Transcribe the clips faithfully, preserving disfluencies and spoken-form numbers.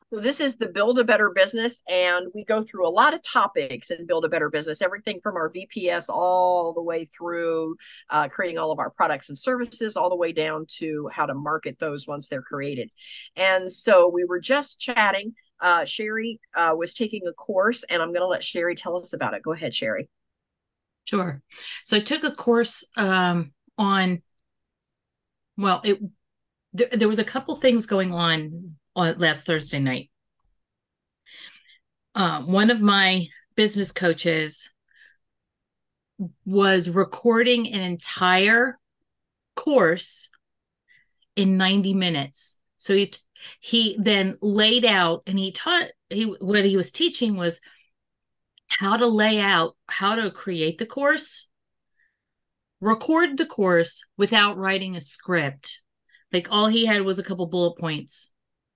So this is the Build a Better Business, and we go through a lot of topics in Build a Better Business, everything from our V P S all the way through uh, creating all of our products and services, all the way down to how to market those once they're created. And so we were just chatting. Uh, Sherry uh, was taking a course, and I'm going to let Sherry tell us about it. Go ahead, Sherry. Sure. So I took a course um, on, well, it th- there was a couple things going on on last Thursday night. Um, one of my business coaches was recording an entire course in ninety minutes. So he he then laid out and he taught he what he was teaching was how to lay out how to create the course, record the course without writing a script. Like all he had was a couple bullet points.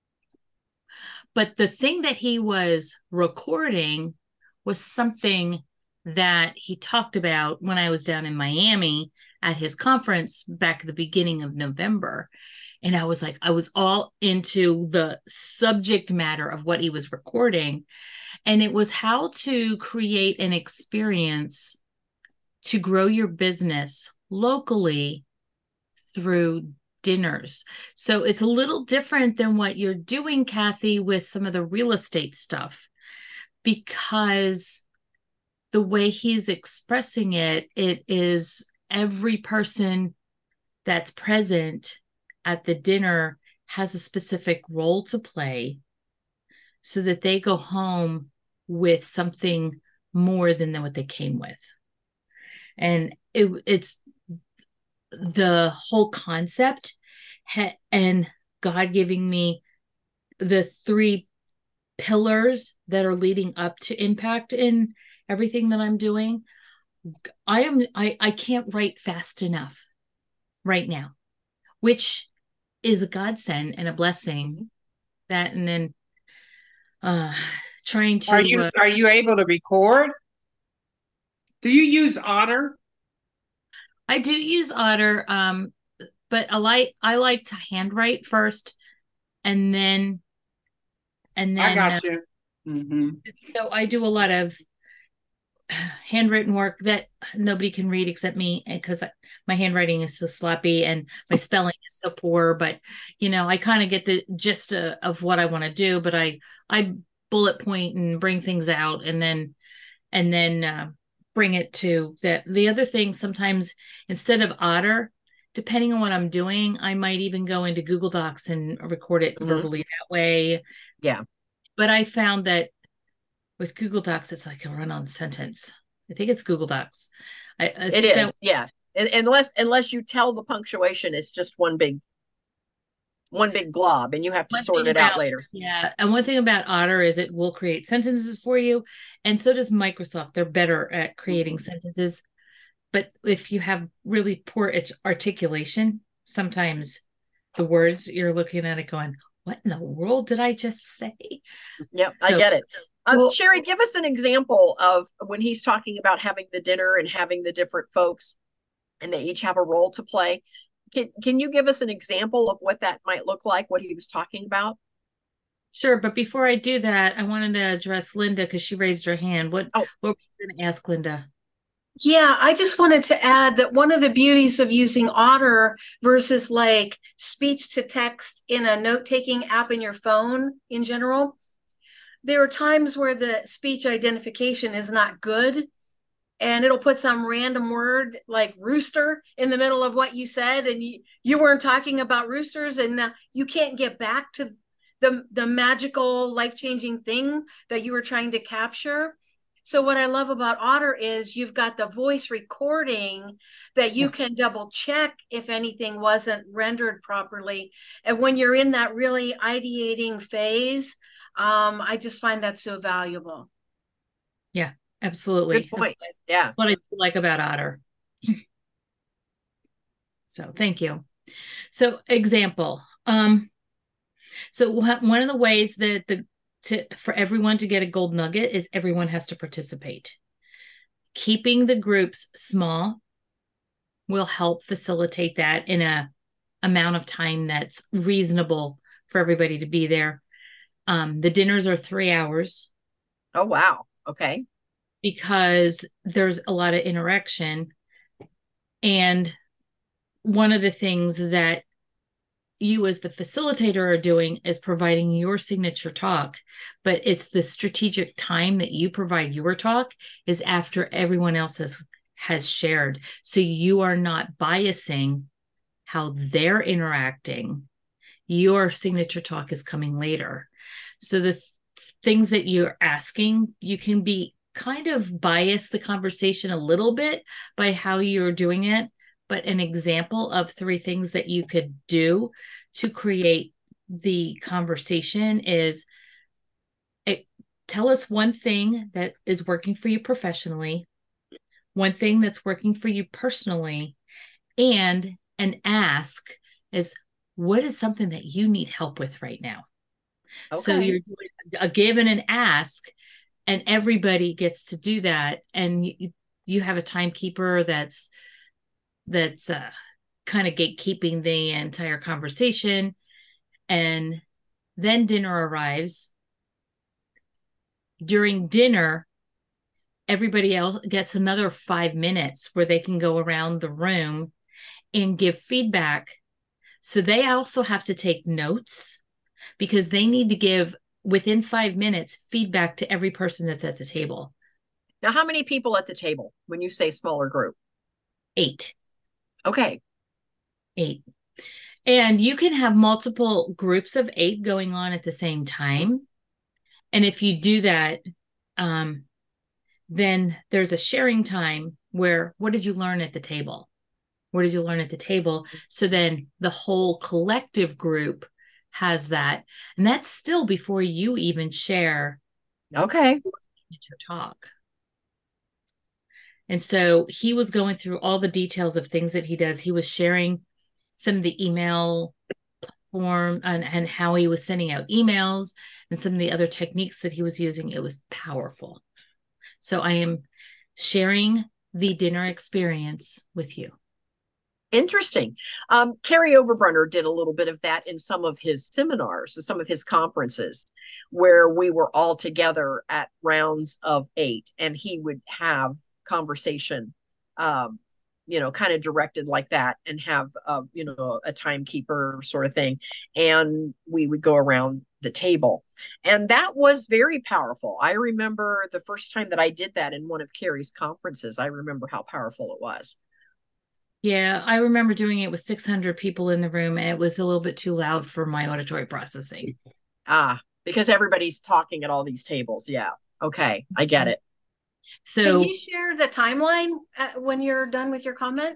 But the thing that he was recording was something that he talked about when I was down in Miami at his conference back at the beginning of November. And I was like, I was all into the subject matter of what he was recording. And it was how to create an experience to grow your business locally through dinners. So it's a little different than what you're doing, Kathy, with some of the real estate stuff, because the way he's expressing it, it is every person that's present at the dinner has a specific role to play so that they go home with something more than what they came with. And it, it's the whole concept ha- and God giving me the three pillars that are leading up to impact in everything that I'm doing. I am I I can't write fast enough right now, which is a godsend and a blessing. That and then uh trying Are to you uh, are you able to record? Do you use Otter? I do use Otter, um, but I like I like to handwrite first and then and I then uh, got you. Hmm. so I do a lot of handwritten work that nobody can read except me because my handwriting is so sloppy and my spelling is so poor, but you know I kind of get the gist of, of what I want to do, but I I bullet point and bring things out and then and then uh, bring it to that. The other thing, sometimes instead of Otter, depending on what I'm doing, I might even go into Google Docs and record it Mm-hmm. verbally that way. Yeah, But I found that with Google Docs, it's like a run-on sentence. I think it's Google Docs. I, I it think that is. Yeah, and, unless unless you tell the punctuation, it's just one big one big glob, and you have to one sort thing it out about later. yeah, and one thing about Otter is it will create sentences for you, and so does Microsoft. They're better at creating Mm-hmm. sentences. But if you have really poor articulation, sometimes the words you're looking at it going, what in the world did I just say? Yep, I So, get it. Uh, Well, Sherry, give us an example of when he's talking about having the dinner and having the different folks, and they each have a role to play. Can can you give us an example of what that might look like? What he was talking about? sure. But before I do that, I wanted to address Linda because she raised her hand. What, Oh, what were you going to ask, Linda? Yeah, I just wanted to add that one of the beauties of using Otter versus like speech to text in a note taking app in your phone in general, there are times where the speech identification is not good and it'll put some random word like rooster in the middle of what you said and you, you weren't talking about roosters and uh, you can't get back to the the magical life-changing thing that you were trying to capture. So what I love about Otter is you've got the voice recording that you Yeah. can double check if anything wasn't rendered properly. And when you're in that really ideating phase, um, I just find that so valuable. Yeah, good absolutely. That's point. Yeah. what I like about Otter. So thank you. So example. Um, so one of the ways that the to for everyone to get a gold nugget is everyone has to participate. Keeping the groups small will help facilitate that in a amount of time that's reasonable for everybody to be there. Um, the dinners are three hours Oh, wow. Okay. because there's a lot of interaction. And one of the things that you as the facilitator are doing is providing your signature talk, but it's the strategic time that you provide your talk is after everyone else has has shared. So you are not biasing how they're interacting. Your signature talk is coming later. So the th- things that you're asking, you can be kind of bias the conversation a little bit by how you're doing it. But an example of three things that you could do to create the conversation is it, tell us one thing that is working for you professionally, one thing that's working for you personally, and an ask is what is something that you need help with right now? Okay. So you're doing a give and an ask, and everybody gets to do that. And you, you have a timekeeper that's that's uh, kind of gatekeeping the entire conversation. And then dinner arrives. During dinner, everybody else gets another five minutes where they can go around the room and give feedback. So they also have to take notes because they need to give within five minutes feedback to every person that's at the table. Now, how many people at the table when you say smaller group? Eight. Okay. Eight. And you can have multiple groups of eight going on at the same time. And if you do that, um, then there's a sharing time where what did you learn at the table? What did you learn at the table? So then the whole collective group has that. And that's still before you even share Okay. your talk. And so he was going through all the details of things that he does. He was sharing some of the email platform and, and how he was sending out emails and some of the other techniques that he was using. It was powerful. So I am sharing the dinner experience with you. Interesting. Um, Carrie Overbrunner did a little bit of that in some of his seminars, some of his conferences, where we were all together at rounds of eight, and he would have conversation, um, you know, kind of directed like that, and have, uh, you know, a timekeeper sort of thing, and we would go around the table, and that was very powerful. I remember the first time that I did that in one of Carrie's conferences. I remember how powerful it was. Yeah, I remember doing it with six hundred people in the room, and it was a little bit too loud for my auditory processing. Ah, because everybody's talking at all these tables. Yeah. Okay. I get it. So, can you share the timeline uh, when you're done with your comment?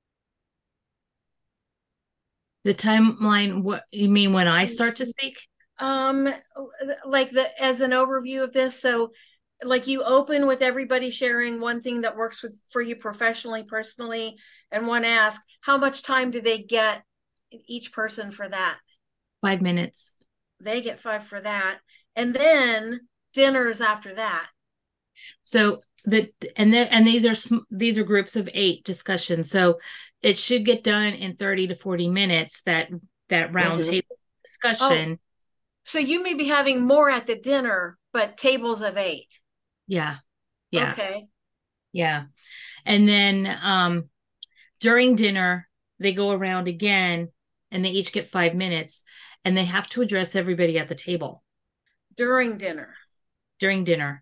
the timeline, what you mean when I start to speak? Um, like the as an overview of this. So, like you open with everybody sharing one thing that works with for you professionally, personally, and one ask, how much time do they get each person for that? Five minutes. They get five for that, and then dinners after that. So the and then and these are these are groups of eight discussions. So it should get done in thirty to forty minutes. That that round Mhm. table discussion. Oh, so you may be having more at the dinner, but tables of eight. Yeah. Yeah. Okay. Yeah. And then um during dinner, they go around again and they each get five minutes and they have to address everybody at the table During dinner. during dinner.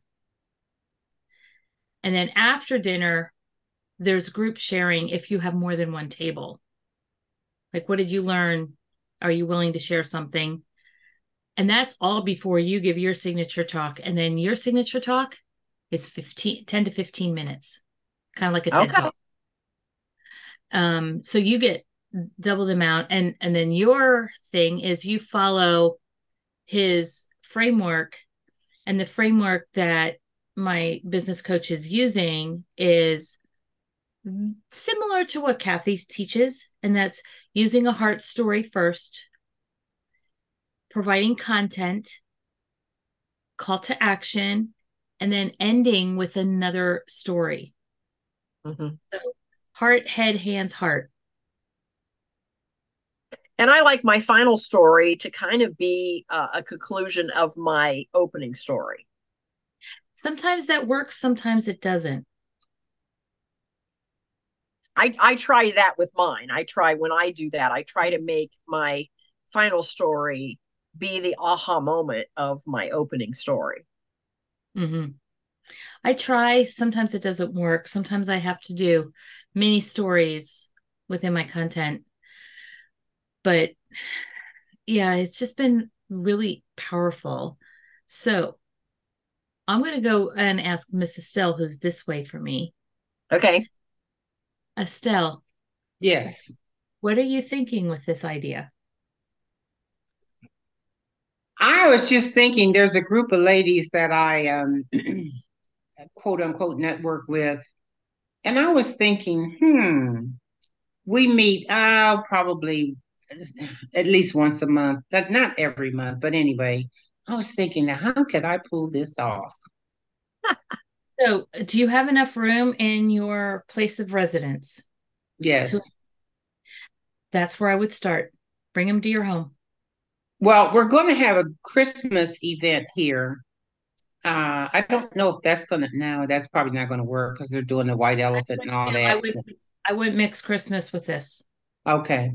And then after dinner, there's group sharing if you have more than one table. Like, what did you learn? Are you willing to share something? And that's all before you give your signature talk. And then your signature talk is fifteen, ten to fifteen minutes, kind of like a TED Okay. Talk. Um, so you get double the amount. And, and then your thing is you follow his framework. And the framework that my business coach is using is similar to what Kathy teaches, and that's using a heart story first, providing content, call to action, and then ending with another story. Mm-hmm. So heart, head, hands, heart. And I like my final story to kind of be uh, a conclusion of my opening story. Sometimes that works, sometimes it doesn't. I, I try that with mine. I try when I do that, I try to make my final story be the aha moment of my opening story. Mm-hmm. I try. Sometimes it doesn't work. Sometimes I have to do mini stories within my content. But yeah, it's just been really powerful. So I'm going to go and ask Miss Estelle, who's this way for me. Okay. Estelle, Yes. what are you thinking with this idea? I was just thinking there's a group of ladies that I um quote unquote network with. And I was thinking, hmm, we meet uh probably at least once a month, but not every month. But anyway, I was thinking, how could I pull this off? So, do you have enough room in your place of residence? To, Yes. that's where I would start. Bring them to your home. Well, we're going to have a Christmas event here. Uh, I don't know if that's gonna no, that's probably not gonna work because they're doing the white I elephant and wouldn't all do, I that. would I wouldn't mix Christmas with this. Okay.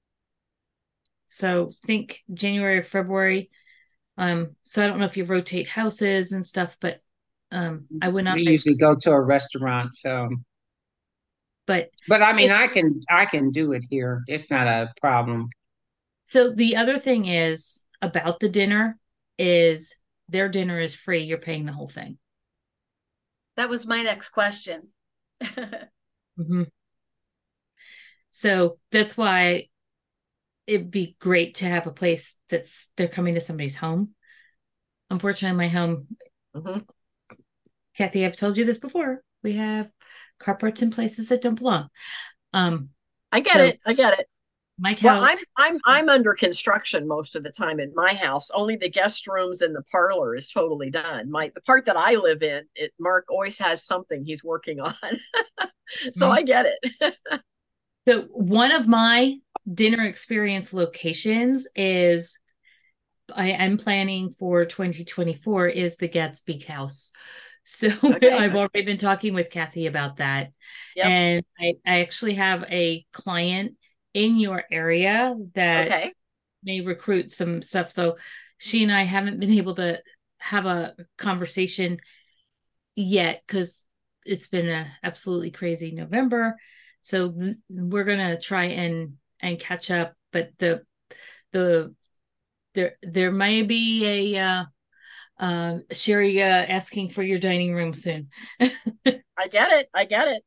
So think January or February. Um, so I don't know if you rotate houses and stuff, but um I would not We mix. usually go to a restaurant, so But but I mean if I can I can do it here. It's not a problem. so the other thing is about the dinner is their dinner is free. You're paying the whole thing. That was my next question. Mm-hmm. So that's why it'd be great to have a place that's they're coming to somebody's home. Unfortunately, my home, Mm-hmm. Kathy, I've told you this before. We have carports in places that don't belong. Um, I get so it. I get it. Mike, Well, how I'm I'm I'm under construction most of the time in my house. Only the guest rooms and the parlor is totally done. My the part that I live in, it Mark always has something he's working on. So I get it. so one of my dinner experience locations is I am planning for twenty twenty-four is the Gatsby House. So Okay. I've already been talking with Kathy about that. Yep. And I, I actually have a client in your area that Okay. may recruit some stuff. So she and I haven't been able to have a conversation yet because it's been a absolutely crazy November. So we're gonna try and and catch up. But the the there there may be a uh, uh, Sherry uh, asking for your dining room soon. I get it. I get it.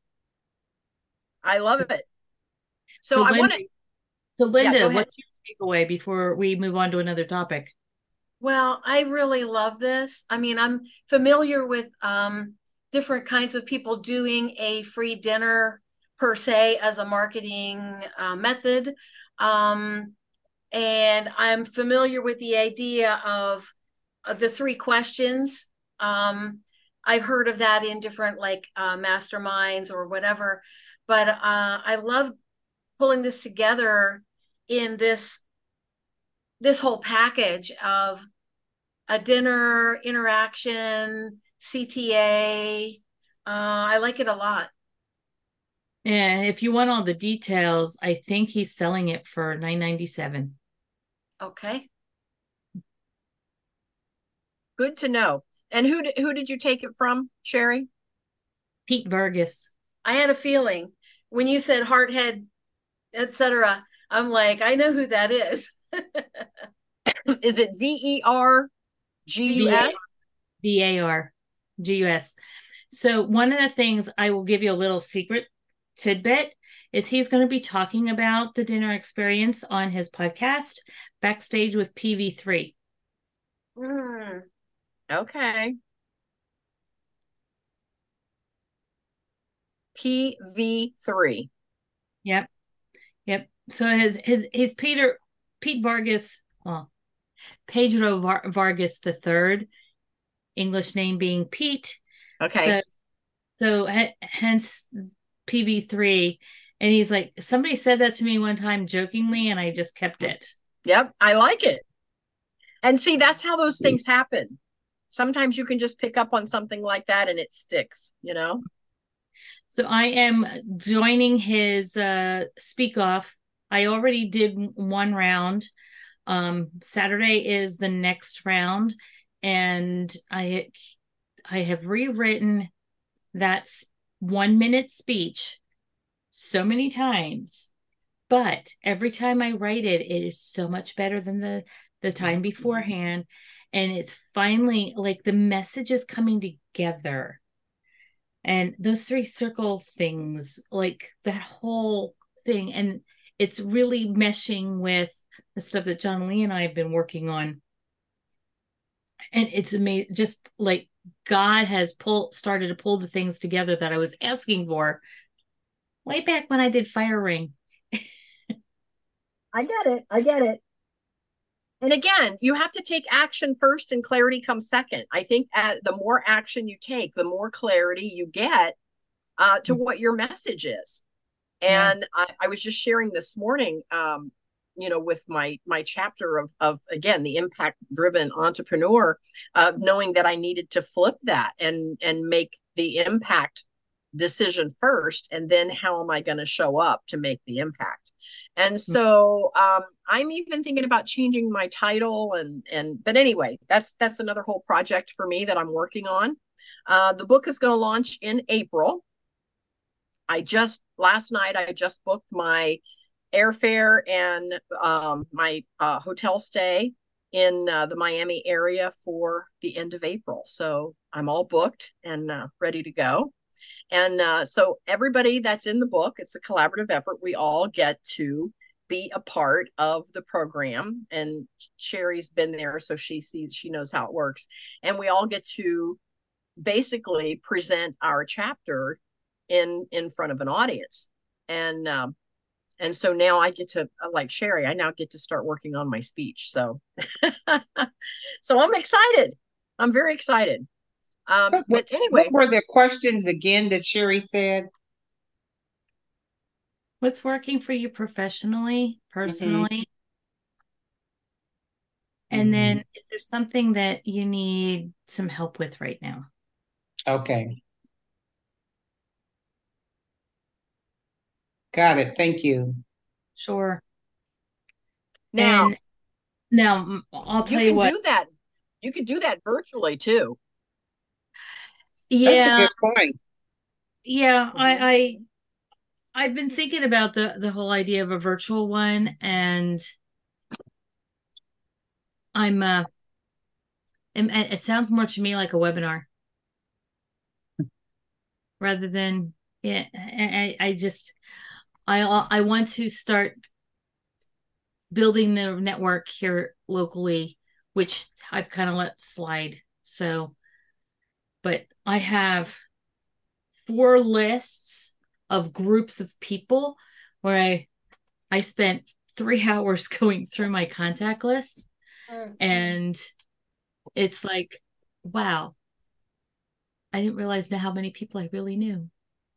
I love so, it. So so I want Linda, to, so yeah, go Linda, ahead. what's your takeaway before we move on to another topic? Well, I really love this. I mean, I'm familiar with um, different kinds of people doing a free dinner per se as a marketing uh, method. Um, and I'm familiar with the idea of, of the three questions. Um, I've heard of that in different like uh, masterminds or whatever, but uh, I love pulling this together in this this whole package of a dinner interaction, C T A. Uh, I like it a lot. And if you want all the details, I think he's selling it for nine ninety-seven. Okay. Good to know. And who did, who did you take it from, Sherry? Pete Vargas. I had a feeling when you said Hearthead, et cetera. I'm like, I know who that is. Is it V E R G U S? V A R G U S. So one of the things I will give you a little secret tidbit is he's going to be talking about the dinner experience on his podcast, Backstage with P V three. Mm. Okay. P V three. Yep. Yep. So his his his Peter Pete Vargas, well, Pedro Var- Vargas the third, English name being Pete. Okay. So so h- hence P V three, And he's like, somebody said that to me one time jokingly, and I just kept it. Yep, I like it. And see, that's how those things happen. Sometimes you can just pick up on something like that and it sticks, you know? So I am joining his uh, speak off. I already did one round. Um, Saturday is the next round, and I I have rewritten that one minute speech so many times, but every time I write it, it is so much better than the the time beforehand, and it's finally like the message is coming together. And those three circle things, like that whole thing, and it's really meshing with the stuff that John Lee and I have been working on. And it's amazing, just like God has pulled started to pull the things together that I was asking for way back when I did Fire Ring. I get it. I get it. And again, you have to take action first and clarity comes second. I think uh, the more action you take, the more clarity you get uh, to what your message is. And yeah. I, I was just sharing this morning, um, you know, with my my chapter of, of again, the impact driven entrepreneur, uh, knowing that I needed to flip that and and make the impact decision first. And then how am I going to show up to make the impact? And so um, I'm even thinking about changing my title and and but anyway, that's that's another whole project for me that I'm working on. Uh, the book is going to launch in April. I just last night I just booked my airfare and um, my uh, hotel stay in uh, the Miami area for the end of April. So I'm all booked and uh, ready to go. And uh, so everybody that's in the book, it's a collaborative effort. We all get to be a part of the program. And Sherry's been there, so she sees, she knows how it works. And we all get to basically present our chapter in in front of an audience. And um, and so now I get to, like Sherry, I now get to start working on my speech. So so I'm excited. I'm very excited. Um, what, but anyway, what were the questions again that Sherry said? What's working for you professionally, personally? Mm-hmm. And mm-hmm. then is there something that you need some help with right now? Okay. Got it. Thank you. Sure. Now, and now I'll tell you, you can what. do that. You can do that virtually too. Yeah. That's a good point. Yeah, mm-hmm. I, I I've been thinking about the the whole idea of a virtual one, and I'm uh it, it sounds more to me like a webinar rather than yeah. I, I just I I want to start building the network here locally, which I've kind of let slide. So, but I have four lists of groups of people where I I spent three hours going through my contact list, mm-hmm. and it's like, wow, I didn't realize now how many people I really knew.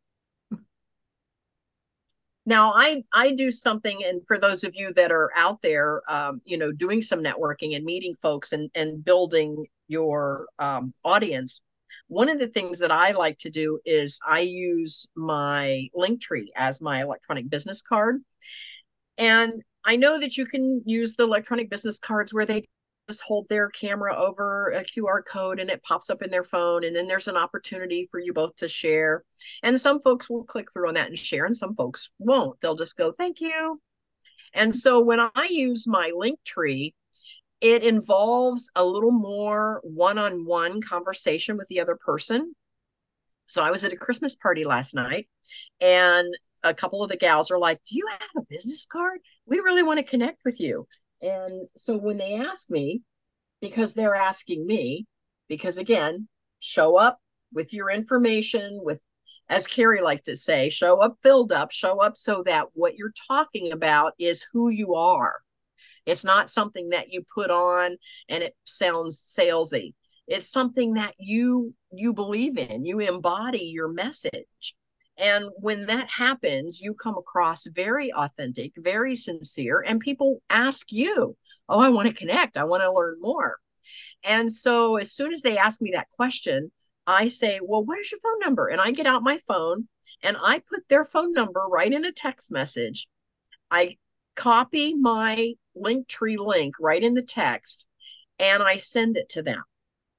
Now, I I do something, and for those of you that are out there, um, you know, doing some networking and meeting folks and and building your um, audience. One of the things that I like to do is I use my Linktree as my electronic business card, and I know that you can use the electronic business cards where they just hold their camera over a Q R code and it pops up in their phone, and then there's an opportunity for you both to share. And some folks will click through on that and share, and some folks won't. They'll just go, thank you. And so when I use my Linktree, it involves a little more one-on-one conversation with the other person. So I was at a Christmas party last night, and a couple of the gals are like, do you have a business card? We really want to connect with you. And so when they ask me, because they're asking me, because again, show up with your information, with, as Carrie liked to say, show up filled up, show up so that what you're talking about is who you are. It's not something that you put on and it sounds salesy. It's something that you you believe in. You embody your message. And when that happens, you come across very authentic, very sincere, and people ask you, oh, I want to connect. I want to learn more. And so as soon as they ask me that question, I say, well, what is your phone number? And I get out my phone and I put their phone number right in a text message. I copy my Linktree link right in the text and I send it to them.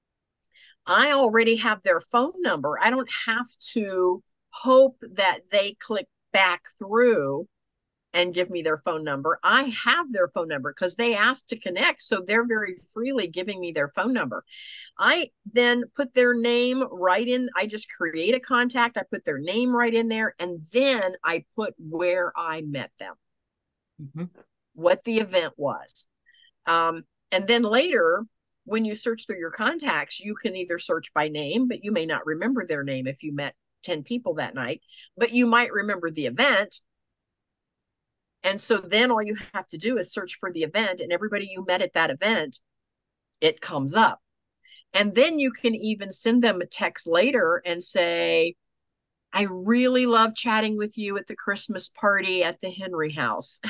I already have their phone number. I don't have to hope that they click back through and give me their phone number. I have their phone number because they asked to connect. So they're very freely giving me their phone number. I then put their name right in. I just create a contact. I put their name right in there. And then I put where I met them, mm-hmm. what the event was. Um, and then later, when you search through your contacts, you can either search by name, but you may not remember their name if you met ten people that night, but you might remember the event. And so then all you have to do is search for the event, and everybody you met at that event, it comes up. And then you can even send them a text later and say, I really love chatting with you at the Christmas party at the Henry House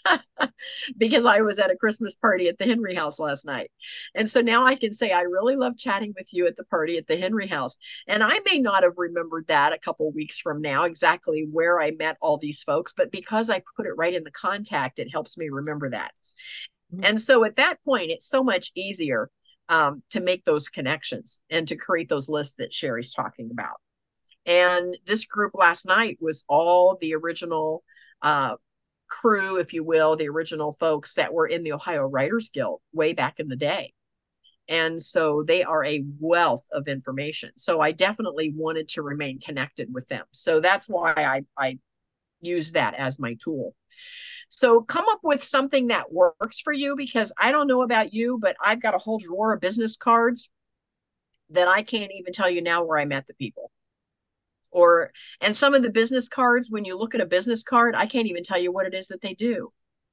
because I was at a Christmas party at the Henry House last night. And so now I can say, I really love chatting with you at the party at the Henry House. And I may not have remembered that a couple of weeks from now, exactly where I met all these folks, but because I put it right in the contact, it helps me remember that. Mm-hmm. And so at that point, it's so much easier um, to make those connections and to create those lists that Sherry's talking about. And this group last night was all the original uh, crew, if you will, the original folks that were in the Ohio Writers Guild way back in the day. And so they are a wealth of information. So I definitely wanted to remain connected with them. So that's why I, I use that as my tool. So come up with something that works for you, because I don't know about you, but I've got a whole drawer of business cards that I can't even tell you now where I met the people. Or, and some of the business cards, when you look at a business card, I can't even tell you what it is that they do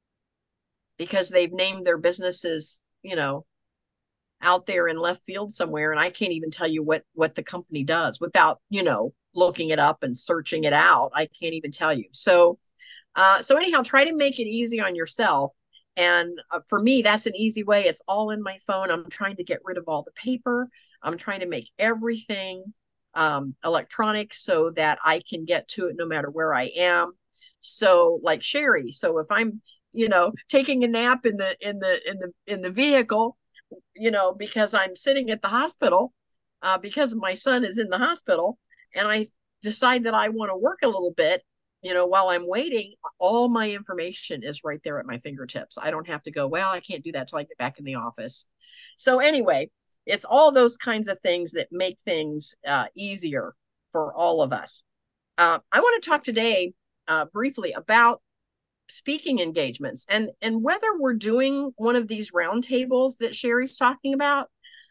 because they've named their businesses, you know, out there in left field somewhere. And I can't even tell you what, what the company does without, you know, looking it up and searching it out. I can't even tell you. So, uh, so anyhow, try to make it easy on yourself. And uh, for me, that's an easy way. It's all in my phone. I'm trying to get rid of all the paper. I'm trying to make everything um, electronic so that I can get to it no matter where I am. So like Sherry, so if I'm, you know, taking a nap in the, in the, in the, in the vehicle, you know, because I'm sitting at the hospital, uh, because my son is in the hospital, and I decide that I want to work a little bit, you know, while I'm waiting, all my information is right there at my fingertips. I don't have to go, well, I can't do that till I get back in the office. So anyway, it's all those kinds of things that make things uh, easier for all of us. Uh, I want to talk today uh, briefly about speaking engagements and, and whether we're doing one of these roundtables that Sherry's talking about,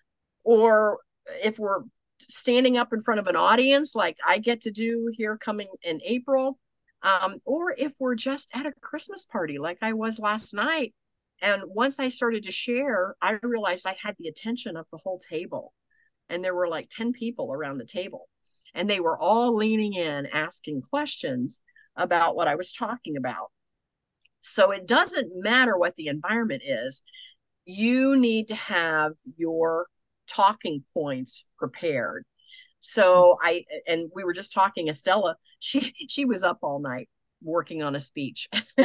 or if we're standing up in front of an audience like I get to do here coming in April, um, or if we're just at a Christmas party like I was last night. And once I started to share, I realized I had the attention of the whole table. And there were like ten people around the table. And they were all leaning in, asking questions about what I was talking about. So it doesn't matter what the environment is. You need to have your talking points prepared. So I, and we were just talking, Estella, she, she was up all night working on a speech.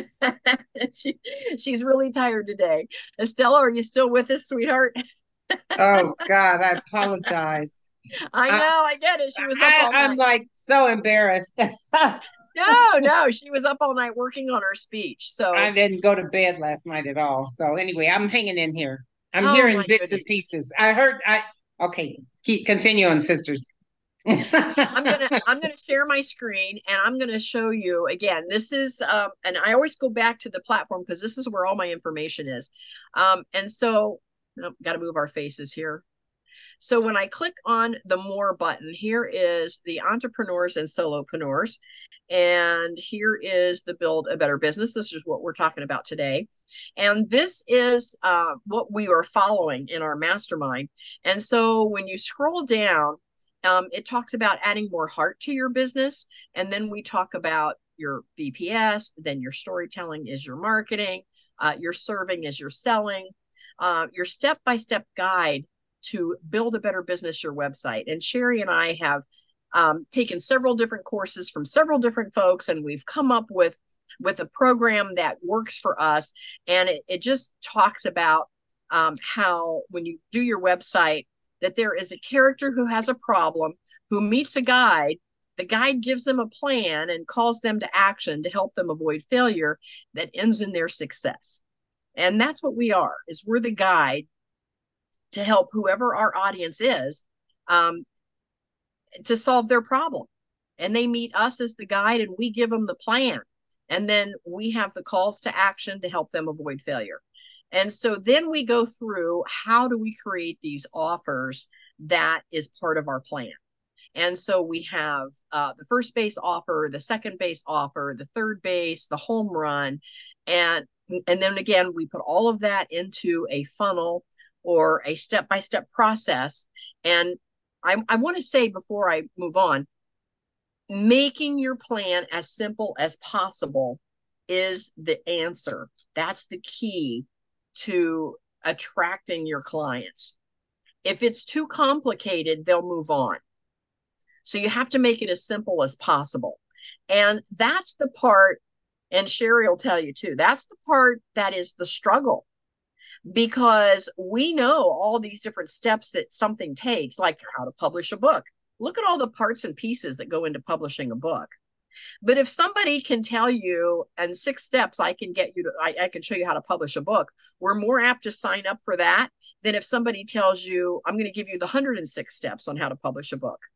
she, she's really tired today. Estella, are you still with us, sweetheart? Oh God, I apologize. I know, I, I get it. She was up I, all night. I'm like so embarrassed. no, no, she was up all night working on her speech. So I didn't go to bed last night at all. So anyway, I'm hanging in here. I'm oh, hearing bits goodness. and pieces. I heard I okay, keep continue on, sisters. I'm gonna I'm gonna share my screen and I'm gonna show you again. This is um, and I always go back to the platform because this is where all my information is. Um, and so oh, got to move our faces here. So when I click on the more button, here is the entrepreneurs and solopreneurs. And here is the build a better business. This is what we're talking about today. And this is uh, what we are following in our mastermind. And so when you scroll down, Um, it talks about adding more heart to your business. And then we talk about your V P S, then your storytelling is your marketing, uh, your serving is your selling, uh, your step-by-step guide to build a better business, your website. And Sherry and I have um, taken several different courses from several different folks, and we've come up with with a program that works for us. And it, it just talks about um, how when you do your website, that there is a character who has a problem, who meets a guide. The guide gives them a plan and calls them to action to help them avoid failure that ends in their success. And that's what we are, is we're the guide to help whoever our audience is um, to solve their problem. And they meet us as the guide, and we give them the plan. And then we have the calls to action to help them avoid failure. And so then we go through, how do we create these offers that is part of our plan? And so we have uh, the first base offer, the second base offer, the third base, the home run. And, and then again, we put all of that into a funnel or a step-by-step process. And I, I want to say before I move on, making your plan as simple as possible is the answer. That's the key to attracting your clients. If it's too complicated, they'll move on. So you have to make it as simple as possible. And that's the part, and Sherry will tell you too, that's the part that is the struggle, because we know all these different steps that something takes, like how to publish a book. Look at all the parts and pieces that go into publishing a book. But if somebody can tell you in six steps, I can get you to, I, I can show you how to publish a book, we're more apt to sign up for that than if somebody tells you, I'm going to give you the one hundred six steps on how to publish a book.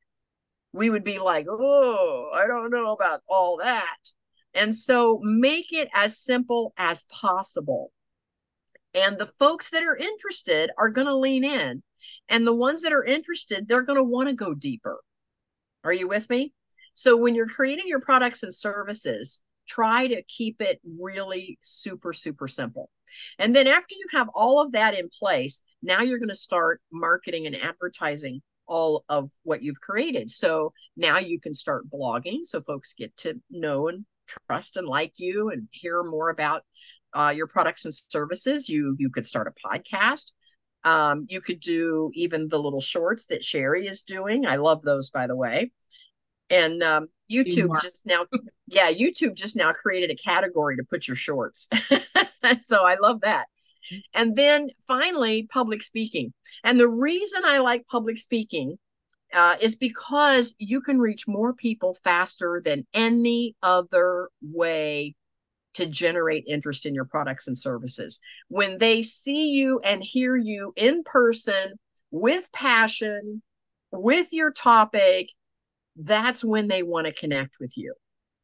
We would be like, oh, I don't know about all that. And so make it as simple as possible. And the folks that are interested are going to lean in. And the ones that are interested, they're going to want to go deeper. Are you with me? So when you're creating your products and services, try to keep it really super, super simple. And then after you have all of that in place, now you're going to start marketing and advertising all of what you've created. So now you can start blogging, so folks get to know and trust and like you and hear more about uh, your products and services. You, you could start a podcast. Um, you could do even the little shorts that Sherry is doing. I love those, by the way. And um, YouTube just now, yeah, YouTube just now created a category to put your shorts. So I love that. And then finally, public speaking. And the reason I like public speaking uh, is because you can reach more people faster than any other way to generate interest in your products and services. When they see you and hear you in person with passion, with your topic, that's when they want to connect with you.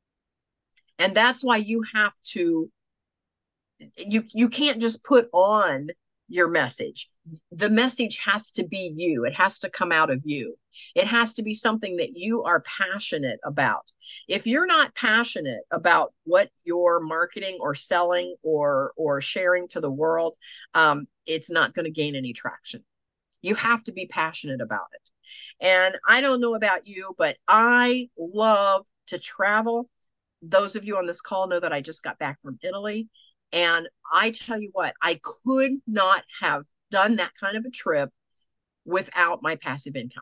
And that's why you have to, you, you can't just put on your message. The message has to be you. It has to come out of you. It has to be something that you are passionate about. If you're not passionate about what you're marketing or selling or, or sharing to the world, um, it's not going to gain any traction. You have to be passionate about it. And I don't know about you, but I love to travel. Those of you on this call know that I just got back from Italy. And I tell you what, I could not have done that kind of a trip without my passive income.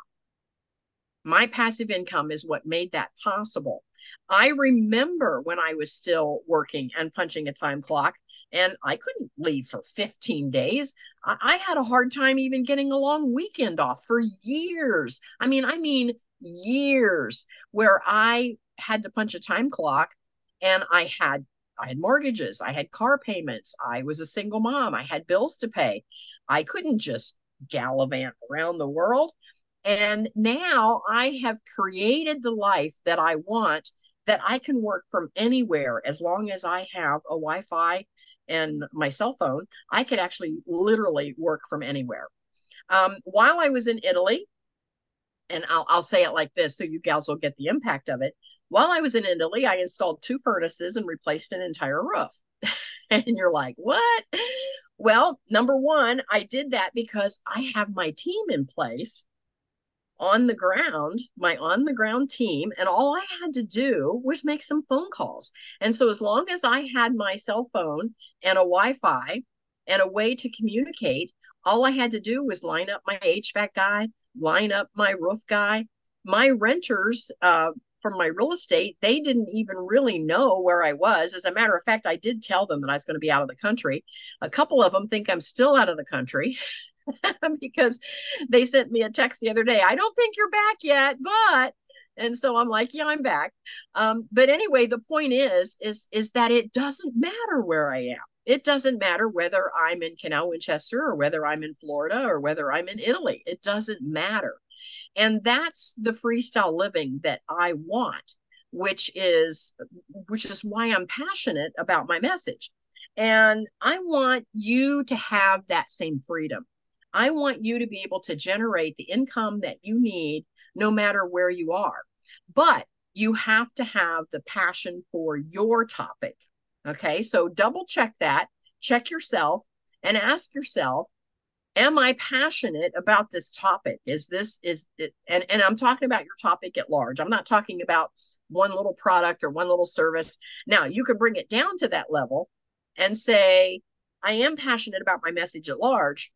My passive income is what made that possible. I remember when I was still working and punching a time clock, and I couldn't leave for fifteen days. I, I had a hard time even getting a long weekend off for years. I mean, I mean years, where I had to punch a time clock, and I had I had mortgages, I had car payments, I was a single mom, I had bills to pay. I couldn't just gallivant around the world. And now I have created the life that I want, that I can work from anywhere as long as I have a Wi-Fi and my cell phone. I could actually literally work from anywhere. Um, while I was in Italy, and I'll, I'll say it like this so you gals will get the impact of it. While I was in Italy, I installed two furnaces and replaced an entire roof. And you're like, what? Well, number one, I did that because I have my team in place on the ground, my on the ground team, and all I had to do was make some phone calls. And so as long as I had my cell phone and a Wi-Fi and a way to communicate, all I had to do was line up my H V A C guy, line up my roof guy. My renters uh, from my real estate, they didn't even really know where I was. As a matter of fact, I did tell them that I was going to be out of the country. A couple of them think I'm still out of the country because they sent me a text the other day. I don't think you're back yet, but, and so I'm like, yeah, I'm back. Um, but anyway, the point is, is, is that it doesn't matter where I am. It doesn't matter whether I'm in Canal Winchester or whether I'm in Florida or whether I'm in Italy. It doesn't matter. And that's the freestyle living that I want, which is, which is why I'm passionate about my message. And I want you to have that same freedom. I want you to be able to generate the income that you need no matter where you are. But you have to have the passion for your topic. Okay, so double check that, check yourself and ask yourself, am I passionate about this topic? Is this, is it, and, and I'm talking about your topic at large. I'm not talking about one little product or one little service. Now, you could bring it down to that level and say, I am passionate about my message at large.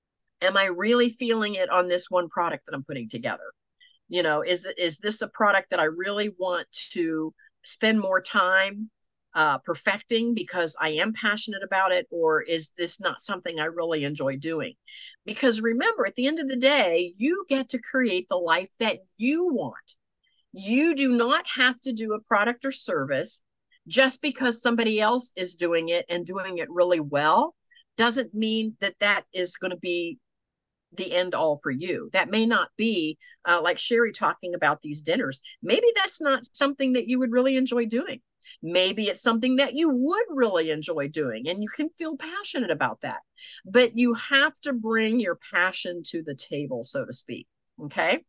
Am I really feeling it on this one product that I'm putting together? You know, is, is this a product that I really want to spend more time uh, perfecting because I am passionate about it? Or is this not something I really enjoy doing? Because remember, at the end of the day, you get to create the life that you want. You do not have to do a product or service just because somebody else is doing it and doing it really well. Doesn't mean that that is going to be the end all for you. That may not be uh, like Sherry talking about these dinners. Maybe that's not something that you would really enjoy doing. Maybe it's something that you would really enjoy doing and you can feel passionate about that. But you have to bring your passion to the table, so to speak. Okay.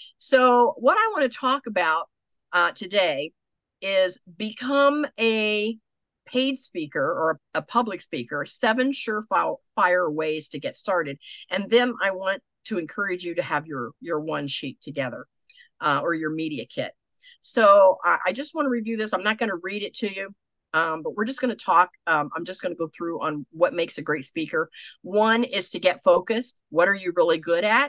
So what I want to talk about uh, today is become a paid speaker or a public speaker, seven surefire ways to get started. And then I want to encourage you to have your, your one sheet together uh, or your media kit. So I, I just want to review this. I'm not going to read it to you, um, but we're just going to talk. Um, I'm just going to go through on what makes a great speaker. One is to get focused. What are you really good at?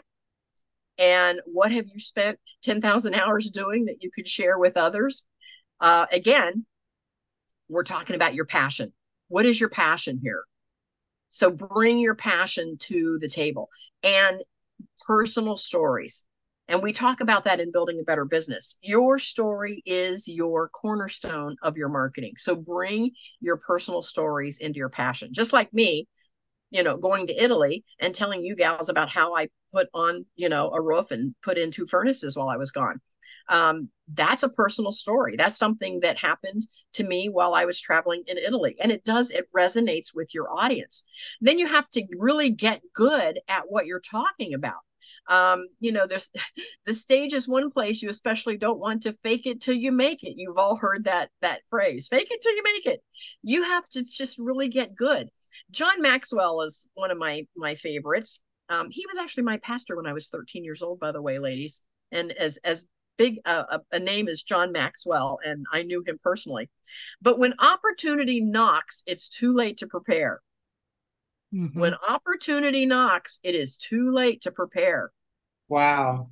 And what have you spent ten thousand hours doing that you could share with others? Uh, again, we're talking about your passion. What is your passion here? So bring your passion to the table and personal stories. And we talk about that in Building a Better Business. Your story is your cornerstone of your marketing. So bring your personal stories into your passion. Just like me, you know, going to Italy and telling you gals about how I put on, you know, a roof and put in two furnaces while I was gone. Um, that's a personal story. That's something that happened to me while I was traveling in Italy. And it does, it resonates with your audience. Then you have to really get good at what you're talking about. Um, you know, there's the stage is one place you especially don't want to fake it till you make it. You've all heard that, that phrase, fake it till you make it. You have to just really get good. John Maxwell is one of my, my favorites. Um, he was actually my pastor when I was thirteen years old, by the way, ladies. And as, as big uh, a, a name as John Maxwell, and I knew him personally. But when opportunity knocks, it's too late to prepare. Mm-hmm. When opportunity knocks, it is too late to prepare. Wow.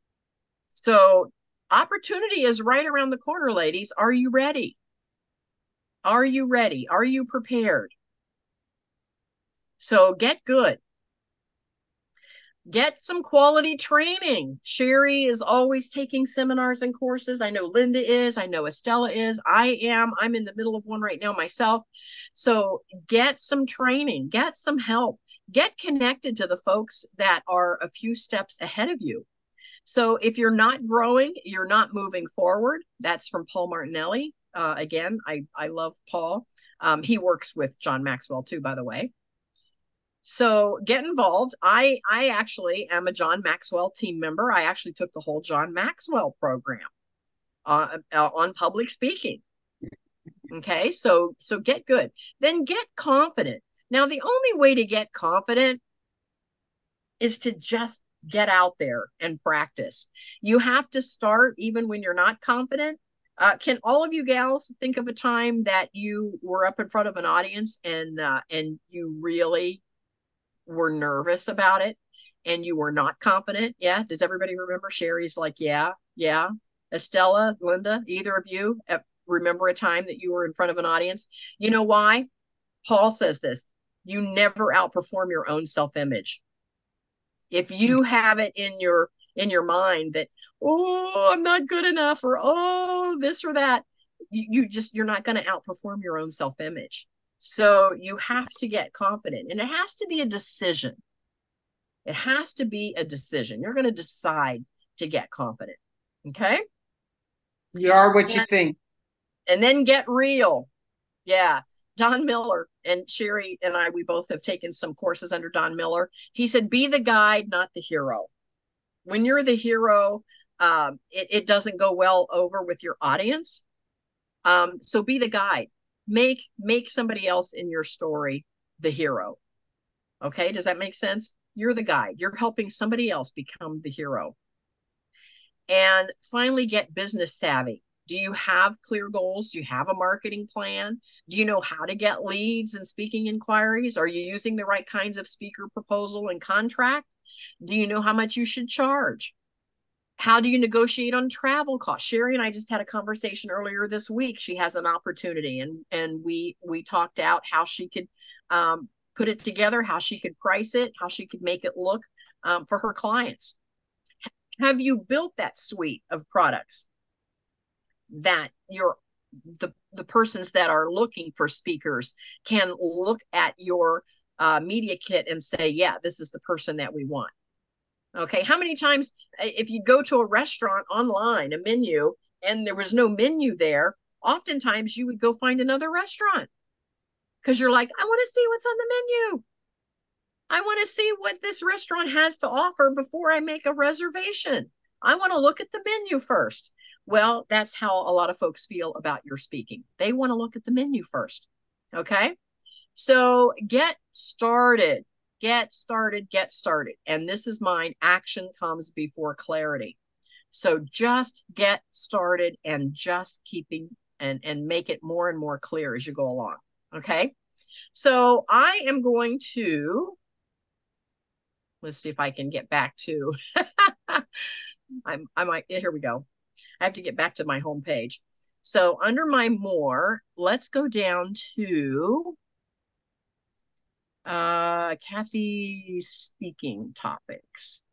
So opportunity is right around the corner, ladies. Are you ready? Are you ready? Are you prepared? So get good. Get some quality training. Sherry is always taking seminars and courses. I know Linda is. I know Estella is. I am. I'm in the middle of one right now myself. So get some training. Get some help. Get connected to the folks that are a few steps ahead of you. So if you're not growing, you're not moving forward. That's from Paul Martinelli. Uh, again, I, I love Paul. Um, he works with John Maxwell too, by the way. So get involved. I, I actually am a John Maxwell team member. I actually took the whole John Maxwell program uh, uh, on public speaking. Okay, so, so get good. Then get confident. Now, the only way to get confident is to just get out there and practice. You have to start even when you're not confident. Uh, can all of you gals think of a time that you were up in front of an audience and uh, and you really were nervous about it and you were not confident? Yeah. Does everybody remember? Sherry's like, yeah, yeah. Estella, Linda, either of you uh, remember a time that you were in front of an audience? You know why? Paul says this: you never outperform your own self-image. If you have it in your in your mind that, oh, I'm not good enough, or oh, this or that, you, you just you're not going to outperform your own self-image. So you have to get confident, and it has to be a decision. It has to be a decision. You're going to decide to get confident. Okay. You are what you and, think. And then get real. Yeah. Don Miller and Sherry and I, we both have taken some courses under Don Miller. He said, be the guide, not the hero. When you're the hero, um, it, it doesn't go well over with your audience. Um, so be the guide. Make, make somebody else in your story the hero. Okay. Does that make sense? You're the guide. You're helping somebody else become the hero. And finally, get business savvy. Do you have clear goals? Do you have a marketing plan? Do you know how to get leads and speaking inquiries? Are you using the right kinds of speaker proposal and contract? Do you know how much you should charge? How do you negotiate on travel costs? Sherry and I just had a conversation earlier this week. She has an opportunity, and and we we talked out how she could um, put it together, how she could price it, how she could make it look um, for her clients. Have you built that suite of products that your the the persons that are looking for speakers can look at your uh, media kit and say, yeah, this is the person that we want? Okay. How many times, if you go to a restaurant online, a menu, and there was no menu there, oftentimes you would go find another restaurant because you're like, I want to see what's on the menu. I want to see what this restaurant has to offer before I make a reservation. I want to look at the menu first. Well, that's how a lot of folks feel about your speaking. They want to look at the menu first. Okay. So get started, get started, get started. And this is mine. Action comes before clarity. So just get started and just keeping and, and make it more and more clear as you go along. Okay. So I am going to, let's see if I can get back to, I'm, I might, here we go. I have to get back to my home page. So under my more, let's go down to uh, Kathy's speaking topics.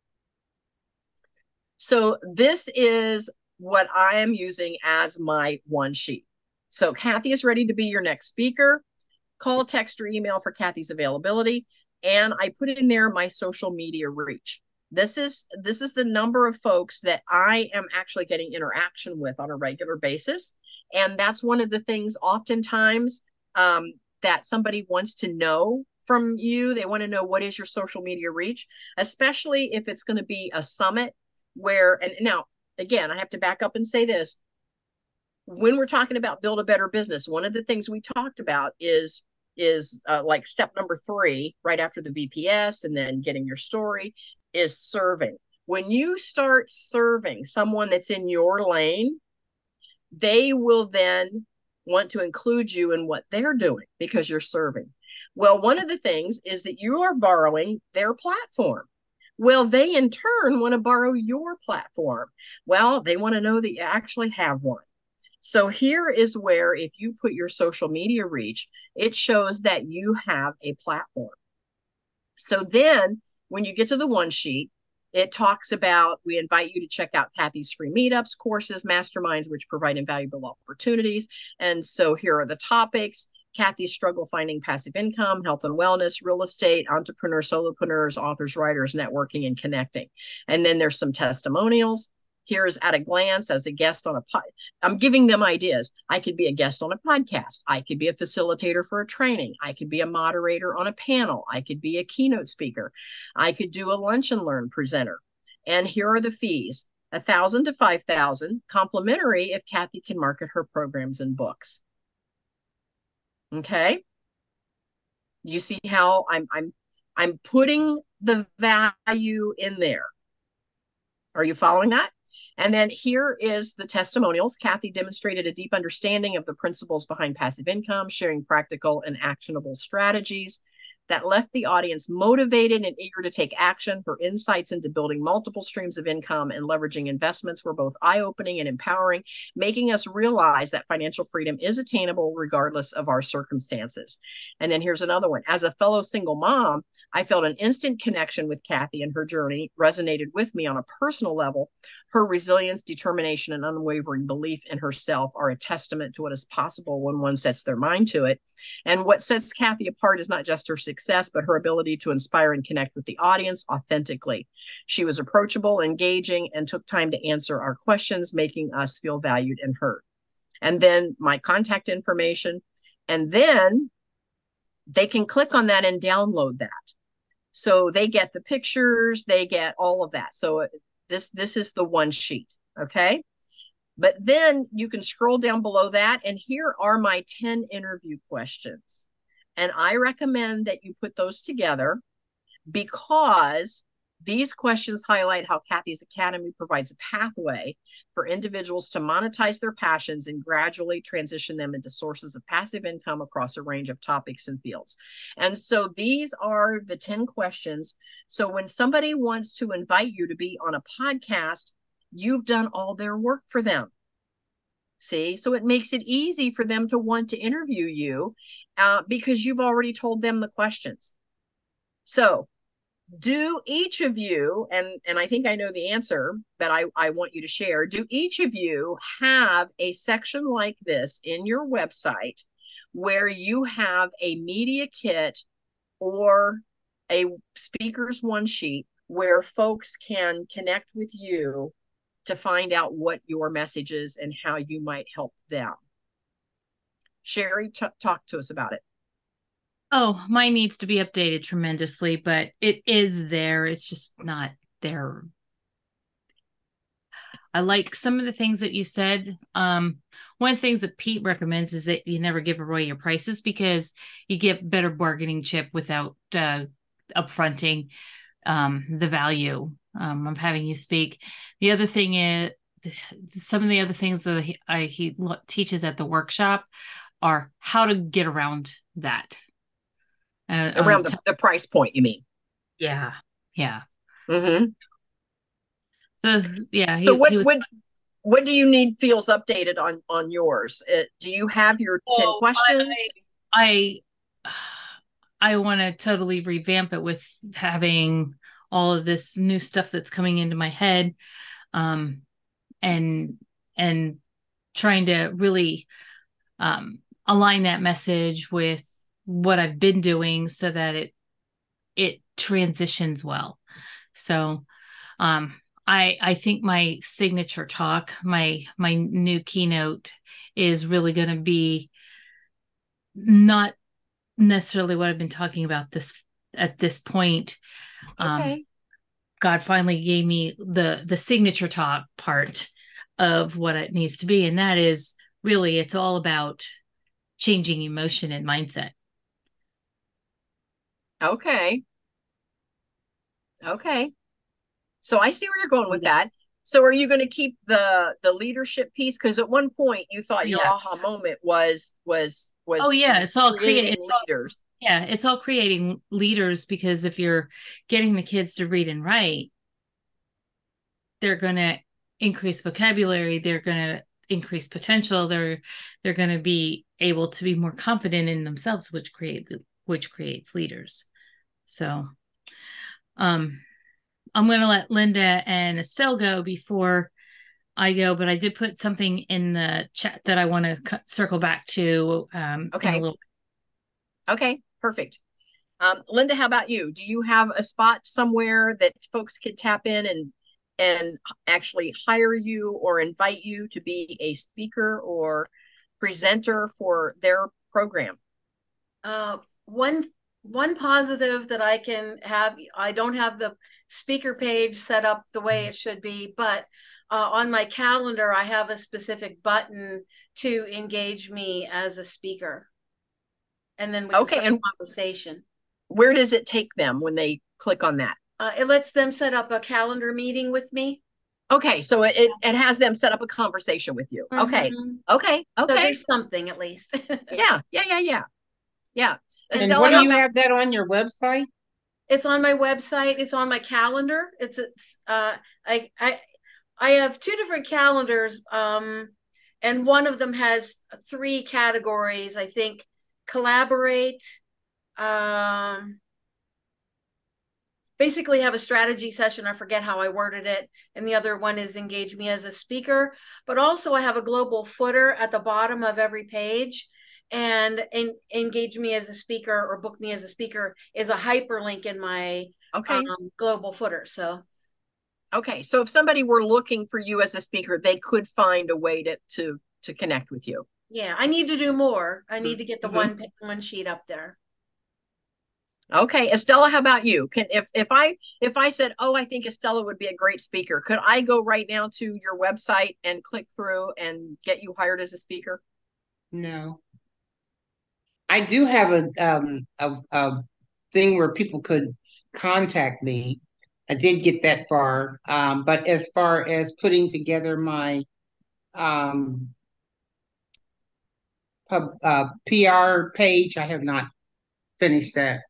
So this is what I am using as my one sheet. So Kathy is ready to be your next speaker. Call, text, or email for Kathy's availability. And I put in there my social media reach. This is this is the number of folks that I am actually getting interaction with on a regular basis. And that's one of the things oftentimes um, that somebody wants to know from you. They want to know, what is your social media reach, especially if it's going to be a summit where, and now, again, I have to back up and say this. When we're talking about build a better business, one of the things we talked about is is uh, like step number three, right after the V P S and then getting your story, is serving. When you start serving someone that's in your lane, they will then want to include you in what they're doing because you're serving. Well, one of the things is that you are borrowing their platform. Well, they in turn want to borrow your platform. Well, they want to know that you actually have one. So here is where, if you put your social media reach, it shows that you have a platform. So then when you get to the one sheet, it talks about, we invite you to check out Kathy's free meetups, courses, masterminds, which provide invaluable opportunities. And so here are the topics: Kathy's struggle finding passive income, health and wellness, real estate, entrepreneurs, solopreneurs, authors, writers, networking, and connecting. And then there's some testimonials. Here's at a glance as a guest on a pod. I'm giving them ideas. I could be a guest on a podcast. I could be a facilitator for a training. I could be a moderator on a panel. I could be a keynote speaker. I could do a lunch and learn presenter. And here are the fees: a thousand to five thousand, complimentary if Kathy can market her programs and books. Okay. You see how I'm I'm I'm putting the value in there. Are you following that? And then here is the testimonials. Kathy demonstrated a deep understanding of the principles behind passive income, sharing practical and actionable strategies that left the audience motivated and eager to take action. Her insights into building multiple streams of income and leveraging investments were both eye-opening and empowering, making us realize that financial freedom is attainable regardless of our circumstances. And then here's another one. As a fellow single mom, I felt an instant connection with Kathy, and her journey resonated with me on a personal level. Her resilience, determination, and unwavering belief in herself are a testament to what is possible when one sets their mind to it. And what sets Kathy apart is not just her success, but her ability to inspire and connect with the audience authentically. She was approachable, engaging, and took time to answer our questions, making us feel valued and heard. And then my contact information, and then they can click on that and download that. So they get the pictures, they get all of that. So this, this is the one sheet, okay? But then you can scroll down below that, and here are my ten interview questions. And I recommend that you put those together because these questions highlight how Kathy's Academy provides a pathway for individuals to monetize their passions and gradually transition them into sources of passive income across a range of topics and fields. And so these are the ten questions. So when somebody wants to invite you to be on a podcast, you've done all their work for them. See, so it makes it easy for them to want to interview you uh, because you've already told them the questions. So do each of you, and, and I think I know the answer that I, I want you to share, do each of you have a section like this in your website where you have a media kit or a speaker's one sheet where folks can connect with you to find out what your message is and how you might help them? Sherry, t- talk to us about it. Oh, mine needs to be updated tremendously, but it is there. It's just not there. I like some of the things that you said. Um, one of the things that Pete recommends is that you never give away your prices because you get better bargaining chip without uh, upfronting um, the value um, of having you speak. The other thing is some of the other things that he, I, he teaches at the workshop are how to get around that. Uh, around um, the, the price point, you mean? Yeah. Yeah. Mm-hmm. So yeah. He, so what, he was, what, what do you need feels updated on, on yours? Uh, do you have your oh, ten questions? I, I, I want to totally revamp it with having all of this new stuff that's coming into my head. Um, and, and trying to really, um, align that message with what I've been doing so that it it transitions well. So um I I think my signature talk, my my new keynote is really going to be not necessarily what I've been talking about this at this point. Okay. Um God finally gave me the the signature talk part of what it needs to be, and that is really it's all about changing emotion and mindset. Okay. Okay. So I see where you're going with that. So are you going to keep the the leadership piece? Because at one point you thought your yeah. aha moment was was was oh yeah, it's all creating create, leaders. All, yeah, it's all creating leaders because if you're getting the kids to read and write, they're going to increase vocabulary. They're going to increase potential. They're they're going to be able to be more confident in themselves, which create which creates leaders. So um, I'm going to let Linda and Estelle go before I go, but I did put something in the chat that I want to c- circle back to. Um, okay. In a little... Okay, perfect. Um, Linda, how about you? Do you have a spot somewhere that folks could tap in and and actually hire you or invite you to be a speaker or presenter for their program? Uh, one one positive that I can have, I don't have the speaker page set up the way it should be, but uh, on my calendar, I have a specific button to engage me as a speaker. And then we can okay, start and a conversation. Where does it take them when they click on that? Uh, it lets them set up a calendar meeting with me. Okay, so it, it, it has them set up a conversation with you. Okay. Mhm. Okay. So Okay. there's something at least. Yeah. Yeah. Yeah. Yeah. Yeah. And Estella, what do how you about have that on your website? It's on my website. It's on my calendar. It's it's uh I I I have two different calendars, um, and one of them has three categories. I think collaborate, um, basically have a strategy session. I forget how I worded it. And the other one is engage me as a speaker. But also, I have a global footer at the bottom of every page. And, and engage me as a speaker or book me as a speaker is a hyperlink in my okay. um, global footer. So, okay. So if somebody were looking for you as a speaker, they could find a way to to to connect with you. yeah, I need to do more. I need to get the Mhm. one one sheet up there. Okay, Estella, how about you? Can if if I if I said, "Oh, I think Estella would be a great speaker," could I go right now to your website and click through and get you hired as a speaker? No. I do have a um a, a thing where people could contact me. I did get that far. Um, but as far as putting together my um pub, uh, P R page, I have not finished that.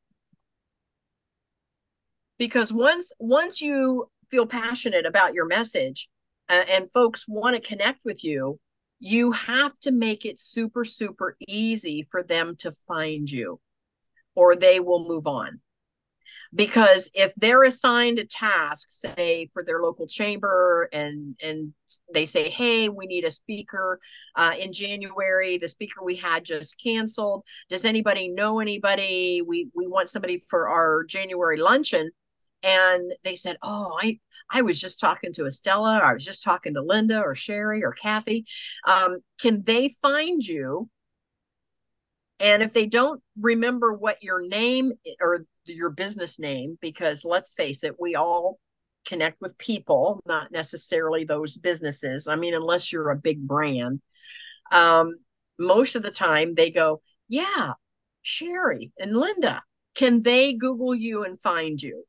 Because once once you feel passionate about your message, uh, and folks want to connect with you, you have to make it super super easy for them to find you, or they will move on. Because if they're assigned a task, say for their local chamber, and and they say, hey, we need a speaker uh, in January, the speaker we had just canceled, does anybody know anybody, we we want somebody for our January luncheon, and they said, oh, i i was just talking to Estella, or I was just talking to Linda or Sherry or Kathy, um, can they find you? And if they don't remember what your name or your business name, because let's face it, we all connect with people, not necessarily those businesses. I mean, unless you're a big brand, um, most of the time they go, yeah, Sherry and Linda. Can they Google you and find you?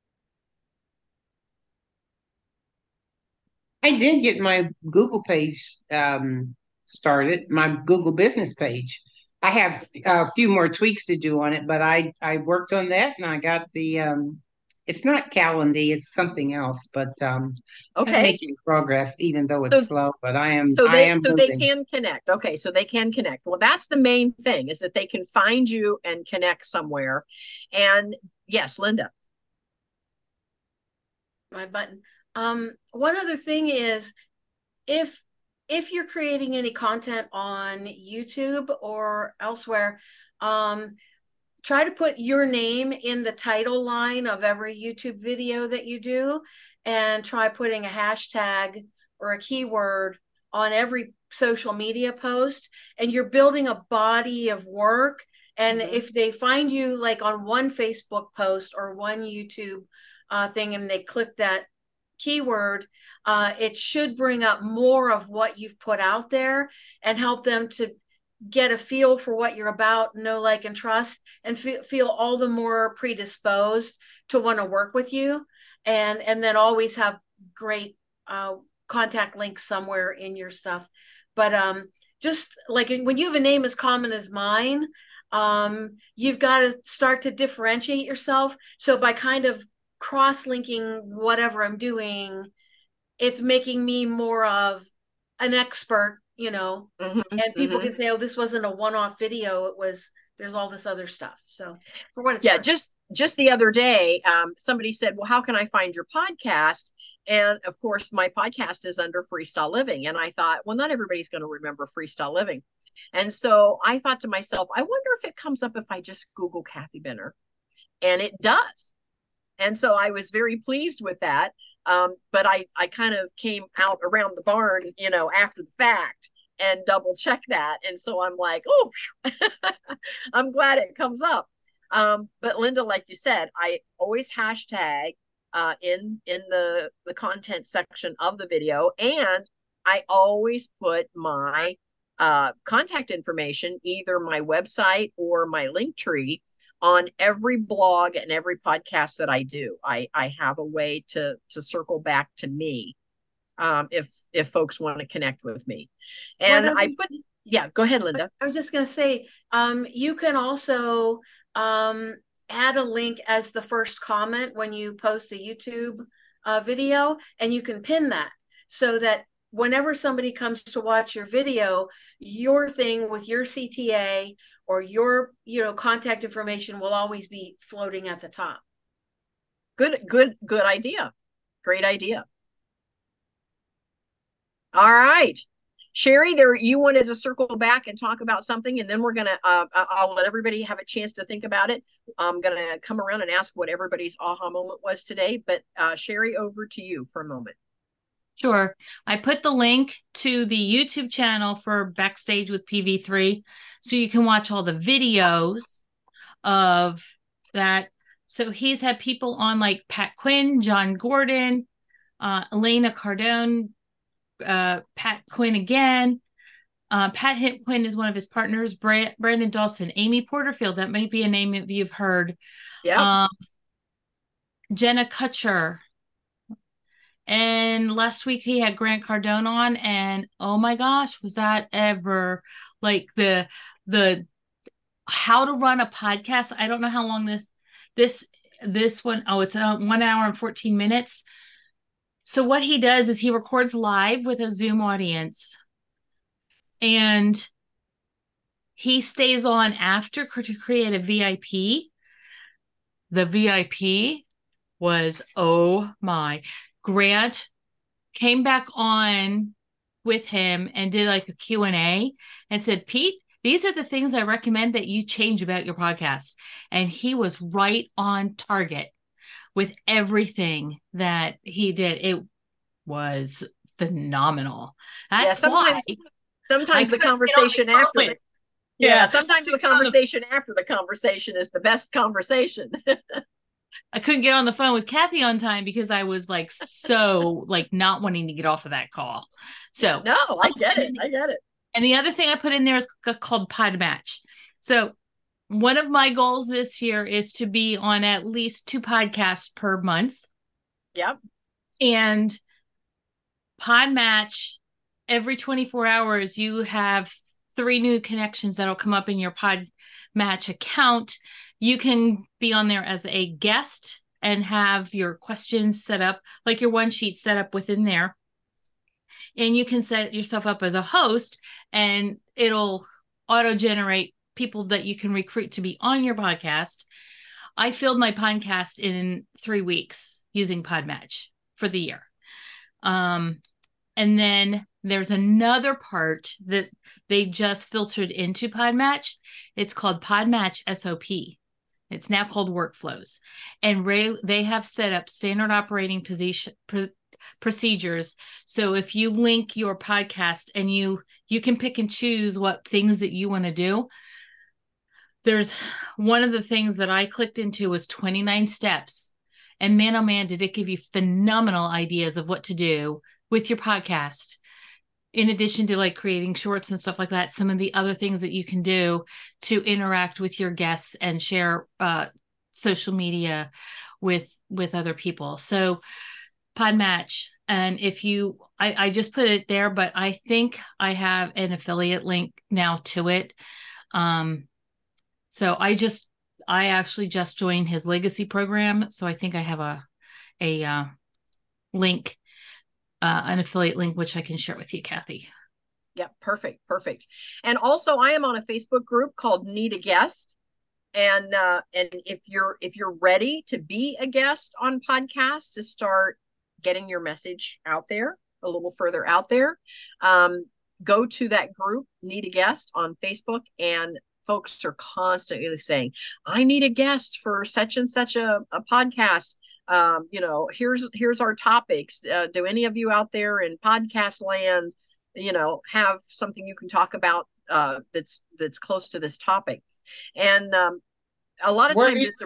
I did get my Google page um, started, my Google business page. I have a few more tweaks to do on it, but I I worked on that and I got the um, it's not Calendly, it's something else, but um, I'm Okay. making progress even though it's So slow, but I am so I they am so they moving. can connect. Okay, so they can connect. Well, that's the main thing, is that they can find you and connect somewhere. And yes, Linda. My button. Um, one other thing is if if you're creating any content on YouTube or elsewhere, um, try to put your name in the title line of every YouTube video that you do, and try putting a hashtag or a keyword on every social media post, and you're building a body of work. And mm-hmm. if they find you like on one Facebook post or one YouTube uh, thing and they click that keyword, uh, it should bring up more of what you've put out there and help them to get a feel for what you're about, know, like, and trust, and f- feel all the more predisposed to want to work with you. And, and then always have great uh, contact links somewhere in your stuff. But um, just like when you have a name as common as mine, um, you've got to start to differentiate yourself. So by kind of cross-linking whatever I'm doing, it's making me more of an expert, you know, mm-hmm, and people mm-hmm. can say, oh, this wasn't a one-off video, it was, there's all this other stuff. So for what it's yeah worth. just just the other day, um, somebody said, well, how can I find your podcast? And of course my podcast is under Freestyle Living, and I thought, well, not everybody's going to remember Freestyle Living. And so I thought to myself, I wonder if it comes up if I just Google Kathy Benner. And it does. And so I was very pleased with that. Um, but I, I kind of came out around the barn, you know, after the fact and double check that. And so I'm like, oh, I'm glad it comes up. Um, but Linda, like you said, I always hashtag uh, in in the the content section of the video, and I always put my uh, contact information, either my website or my link tree, on every blog and every podcast that I do. I, I have a way to to circle back to me. um, if if folks want to connect with me. And I put, yeah, go ahead, Linda. I was just going to say, um, you can also um, add a link as the first comment when you post a YouTube uh, video, and you can pin that so that whenever somebody comes to watch your video, your thing with your C T A or your, you know, contact information will always be floating at the top. Good, good, good idea. Great idea. All right. Sherry, there, you wanted to circle back and talk about something, and then we're going to, uh, I'll let everybody have a chance to think about it. I'm going to come around and ask what everybody's aha moment was today, but uh, Sherry, over to you for a moment. Sure. I put the link to the YouTube channel for Backstage with P V three, so you can watch all the videos of that. So he's had people on like Pat Quinn, John Gordon, uh, Elena Cardone, uh, Pat Quinn again. Uh, Pat Quinn is one of his partners, Brand- Brandon Dawson, Amy Porterfield. That might be a name that you've heard. Yeah. Um, Jenna Kutcher. And last week he had Grant Cardone on, and oh my gosh, was that ever like the the how to run a podcast? I don't know how long this this this one, oh, it's a one hour and fourteen minutes. So what he does is he records live with a Zoom audience, and he stays on after to create a V I P. The V I P was, oh my, Grant came back on with him and did like a Q and A and said, Pete, these are the things I recommend that you change about your podcast. And he was right on target with everything that he did. It was phenomenal. That's yeah, sometimes, why sometimes the conversation the after the, yeah, yeah, sometimes the conversation the, after the conversation is the best conversation. I couldn't get on the phone with Kathy on time because I was like so like not wanting to get off of that call. So no, I get it. I get it. And the other thing I put in there is called Podmatch. So one of my goals this year is to be on at least two podcasts per month. Yep. And Podmatch, every twenty-four hours, you have three new connections that'll come up in your Podmatch account. You can be on there as a guest and have your questions set up, like your one sheet set up within there. And you can set yourself up as a host, and it'll auto-generate people that you can recruit to be on your podcast. I filled my podcast in three weeks using Podmatch for the year. Um, and then there's another part that they just filtered into Podmatch. It's called Podmatch S O P. It's now called Workflows. And Ray, they have set up standard operating position, pr- procedures. So if you link your podcast and you you can pick and choose what things that you want to do. There's one of the things that I clicked into was twenty-nine steps. And man, oh man, did it give you phenomenal ideas of what to do with your podcast. In addition to like creating shorts and stuff like that, some of the other things that you can do to interact with your guests and share uh, social media with with other people. So Podmatch. And if you, I, I just put it there, but I think I have an affiliate link now to it. Um, so I just, I actually just joined his legacy program. So I think I have a, a uh, link, uh, an affiliate link, which I can share with you, Kathy. Yeah, perfect. Perfect. And also I am on a Facebook group called Need a Guest. And, uh, and if you're, if you're ready to be a guest on podcasts, to start getting your message out there a little further out there, um, go to that group, Need a Guest, on Facebook, and folks are constantly saying, I need a guest for such and such a, a podcast. Um, you know, here's here's our topics. Uh, do any of you out there in podcast land, you know, have something you can talk about uh, that's that's close to this topic? And um, a lot of Where times, is, it's the,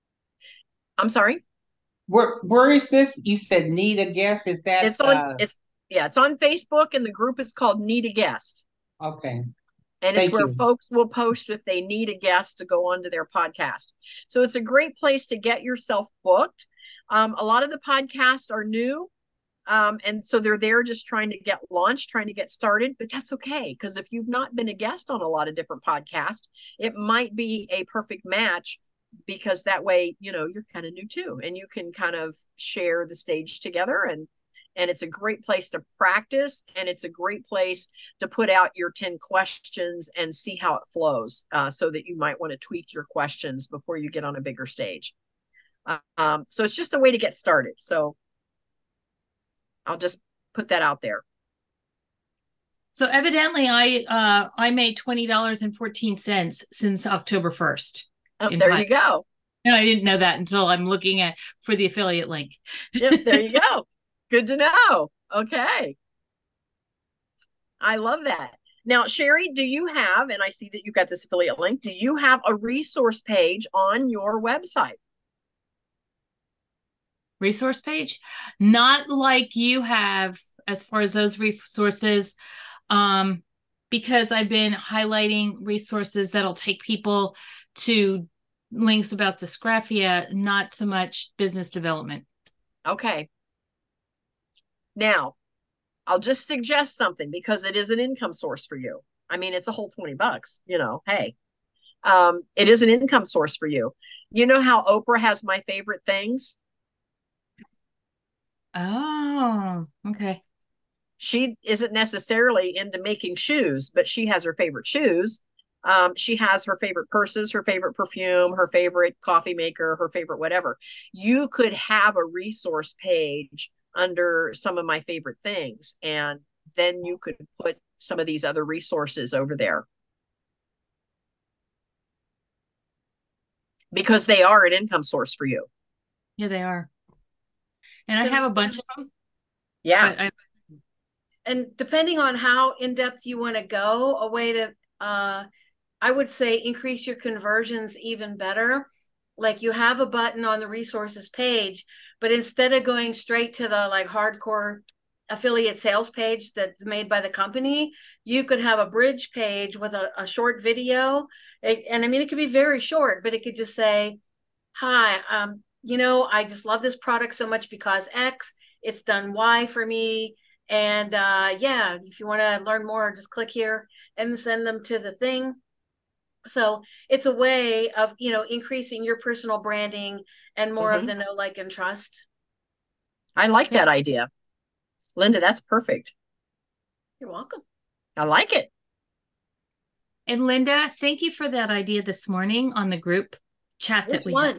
I'm sorry. Where where is this? You said Need a Guest. Is that It's on. uh It's yeah. It's on Facebook, and the group is called Need a Guest. okay. And it's Thank where you. folks will post if they need a guest to go onto their podcast. So it's a great place to get yourself booked. Um, a lot of the podcasts are new. Um, and so they're there just trying to get launched, trying to get started, but that's okay. Because if you've not been a guest on a lot of different podcasts, it might be a perfect match, because that way, you know, you're kind of new too, and you can kind of share the stage together. And and it's a great place to practice, and it's a great place to put out your ten questions and see how it flows, uh, so that you might want to tweak your questions before you get on a bigger stage. Um, so it's just a way to get started. So I'll just put that out there. So evidently I uh I made twenty dollars and fourteen cents since October first. Oh, there my, you go. No, I didn't know that until I'm looking at for the affiliate link. Yep, there you go. Good to know. Okay. I love that. Now, Sherry, do you have, and I see that you got this affiliate link, do you have a resource page on your website? Resource page? Not like you have as far as those resources, um, because I've been highlighting resources that'll take people to links about dysgraphia, not so much business development. Okay. Now, I'll just suggest something, because it is an income source for you. I mean, it's a whole twenty bucks, you know, hey, um, it is an income source for you. You know how Oprah has My Favorite Things? Oh, okay. She isn't necessarily into making shoes, but she has her favorite shoes. Um, she has her favorite purses, her favorite perfume, her favorite coffee maker, her favorite whatever. You could have a resource page under some of My Favorite Things, and then you could put some of these other resources over there, because they are an income source for you. Yeah, they are. And I have a bunch of them. Yeah. I, and depending on how in-depth you want to go, a way to, uh, I would say increase your conversions even better. Like, you have a button on the resources page, but instead of going straight to the like hardcore affiliate sales page that's made by the company, you could have a bridge page with a, a short video. It, and I mean, it could be very short, but it could just say, hi, um, you know, I just love this product so much because X, it's done Y for me. And uh, yeah, if you want to learn more, just click here and send them to the thing. So it's a way of, you know, increasing your personal branding and more mm-hmm. of the know, like, and trust. I like yeah. that idea. Linda, that's perfect. You're welcome. I like it. And Linda, thank you for that idea this morning on the group chat Which that we one?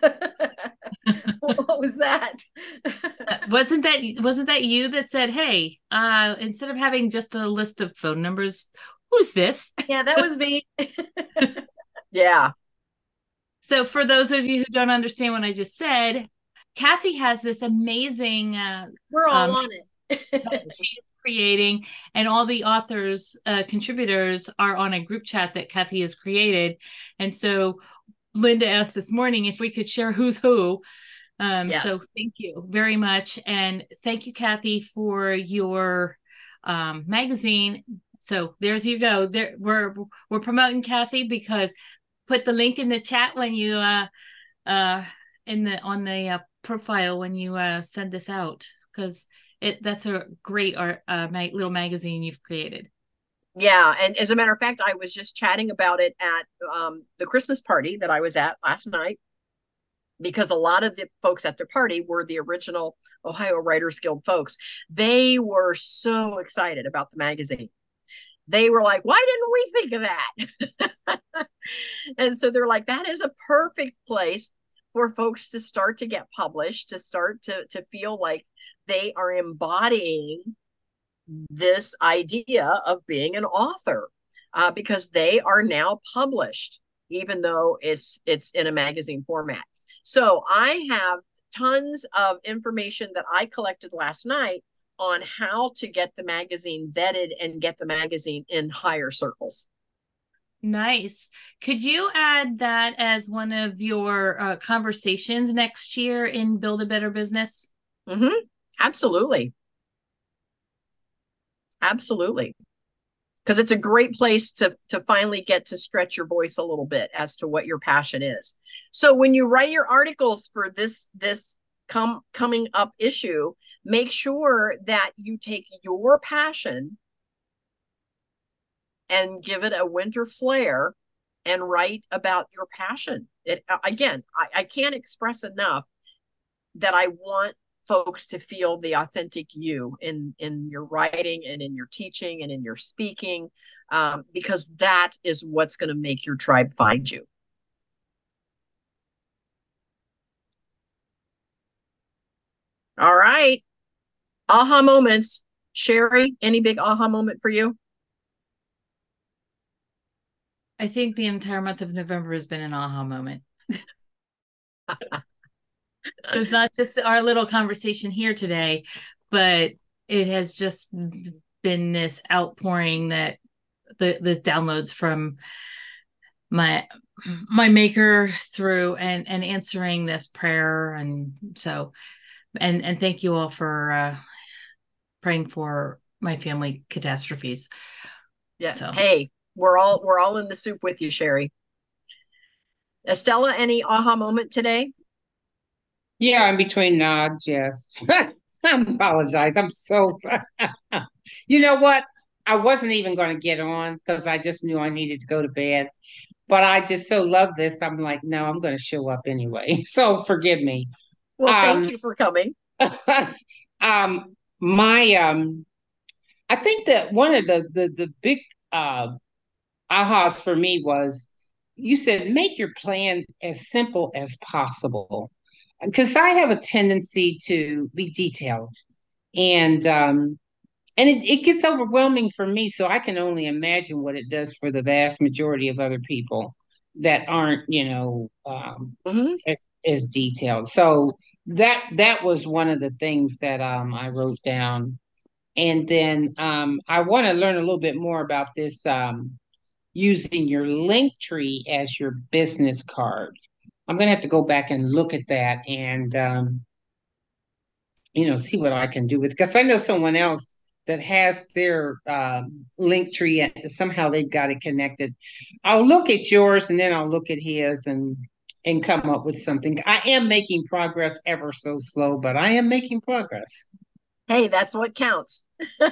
What was that? uh, wasn't that wasn't that you that said, hey, uh, instead of having just a list of phone numbers, who's this? Yeah, that was me. Yeah. So for those of you who don't understand what I just said, Kathy has this amazing uh we're all um, on it. she's creating, and all the authors, uh, contributors are on a group chat that Kathy has created. And so Linda asked this morning if we could share who's who. Um, yes. So thank you very much. And thank you, Kathy, for your um, magazine. So there's you go. There we're we're promoting Kathy, because put the link in the chat when you uh uh in the on the uh, profile when you uh send this out, because it that's a great art uh mag- little magazine you've created. Yeah, and as a matter of fact, I was just chatting about it at um the Christmas party that I was at last night, because a lot of the folks at the party were the original Ohio Writers Guild folks. They were so excited about the magazine. They were like, why didn't we think of that? And so they're like, that is a perfect place for folks to start to get published, to start to, to feel like they are embodying this idea of being an author, uh, because they are now published, even though it's it's in a magazine format. So I have tons of information that I collected last night on how to get the magazine vetted and get the magazine in higher circles. Nice. Could you add that as one of your uh, conversations next year in Build a Better Business? Mm-hmm. Absolutely. Absolutely. Because it's a great place to, to finally get to stretch your voice a little bit as to what your passion is. So when you write your articles for this, this come, coming up issue, Make sure that you take your passion and give it a winter flair and write about your passion. It, again, I, I can't express enough that I want folks to feel the authentic you in, in your writing and in your teaching and in your speaking, um, because that is what's going to make your tribe find you. All right. Aha moments. Sherry, any big aha moment for you? I think the entire month of November has been an aha moment. It's not just our little conversation here today, but it has just been this outpouring that the the downloads from my my maker through and and answering this prayer. And so and and thank you all for uh praying for my family catastrophes. Yeah. So hey, we're all we're all in the soup with you, Sherry. Estella, any aha moment today? Yeah, in between nods, yes. I apologize. I'm so you know what? I wasn't even going to get on because I just knew I needed to go to bed. But I just so love this. I'm like, no, I'm going to show up anyway. So forgive me. Well, thank Um, you for coming. um, my um, I think that one of the the the big uh ahas for me was you said make your plan as simple as possible because I have a tendency to be detailed and um and it, it gets overwhelming for me, so I can only imagine what it does for the vast majority of other people that aren't, you know, um, Mm-hmm. as as detailed. So that that was one of the things that um, I wrote down, and then um, I want to learn a little bit more about this um, using your link tree as your business card. I'm gonna have to go back and look at that and um, you know, see what I can do with because I know someone else that has their uh, link tree and somehow they've got it connected. I'll look at yours and then I'll look at his and and come up with something. I am making progress ever so slow, but I am making progress. Hey, that's what counts.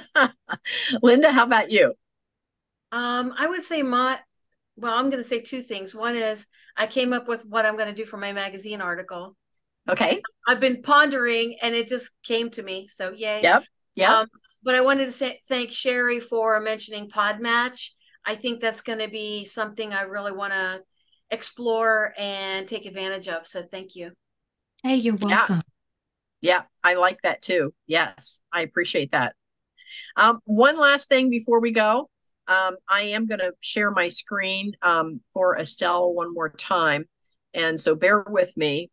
Linda, how about you? Um, I would say my, well, I'm going to say two things. One is I came up with what I'm going to do for my magazine article. Okay. I've been pondering and it just came to me. So yay. Yep. Yep. Um, but I wanted to say thank Sherry for mentioning Podmatch. I think that's going to be something I really want to explore and take advantage of. So thank you. hey, you're Yeah. welcome. Yeah. I like that too. Yes. I appreciate that. Um, one last thing before we go. Um, I am going to share my screen um, for Estelle one more time. And so bear with me.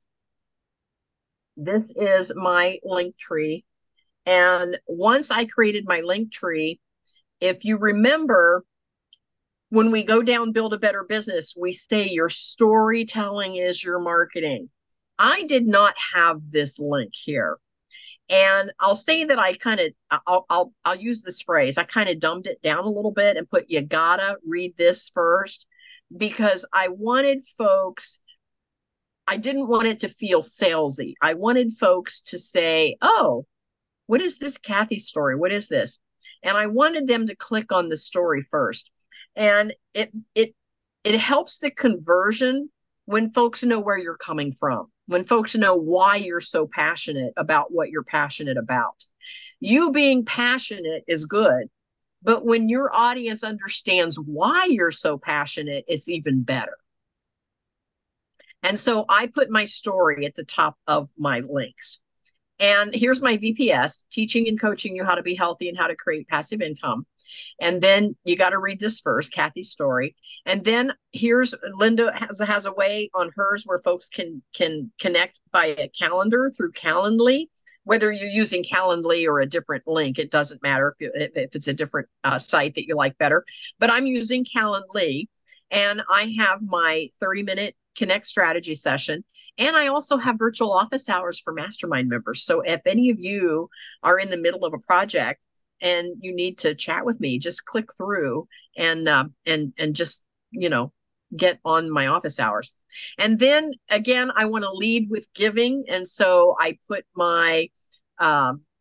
This is my link tree. And once I created my link tree, if you remember, when we go down Build a Better Business, we say your storytelling is your marketing. I did not have this link here. And I'll say that I kind of I'll, I'll I'll use this phrase. I kind of dumbed it down a little bit and put you gotta read this first because I wanted folks, I didn't want it to feel salesy. I wanted folks to say, oh, what is this Kathy story? What is this? And I wanted them to click on the story first. And it it it helps the conversion when folks know where you're coming from, when folks know why you're so passionate about what you're passionate about. You being passionate is good, but when your audience understands why you're so passionate, it's even better. And so I put my story at the top of my links. And here's my V P S, teaching and coaching you how to be healthy and how to create passive income. And then you got to read this first, Kathy's story. And then here's Linda has, has a way on hers where folks can can connect by a calendar through Calendly. Whether you're using Calendly or a different link, it doesn't matter if, you, if, if it's a different uh, site that you like better. But I'm using Calendly, and I have my thirty minute Connect strategy session. And I also have virtual office hours for mastermind members. So if any of you are in the middle of a project and you need to chat with me, just click through and uh, and and just, you know, get on my office hours. And then again, I want to lead with giving. And so I put my um,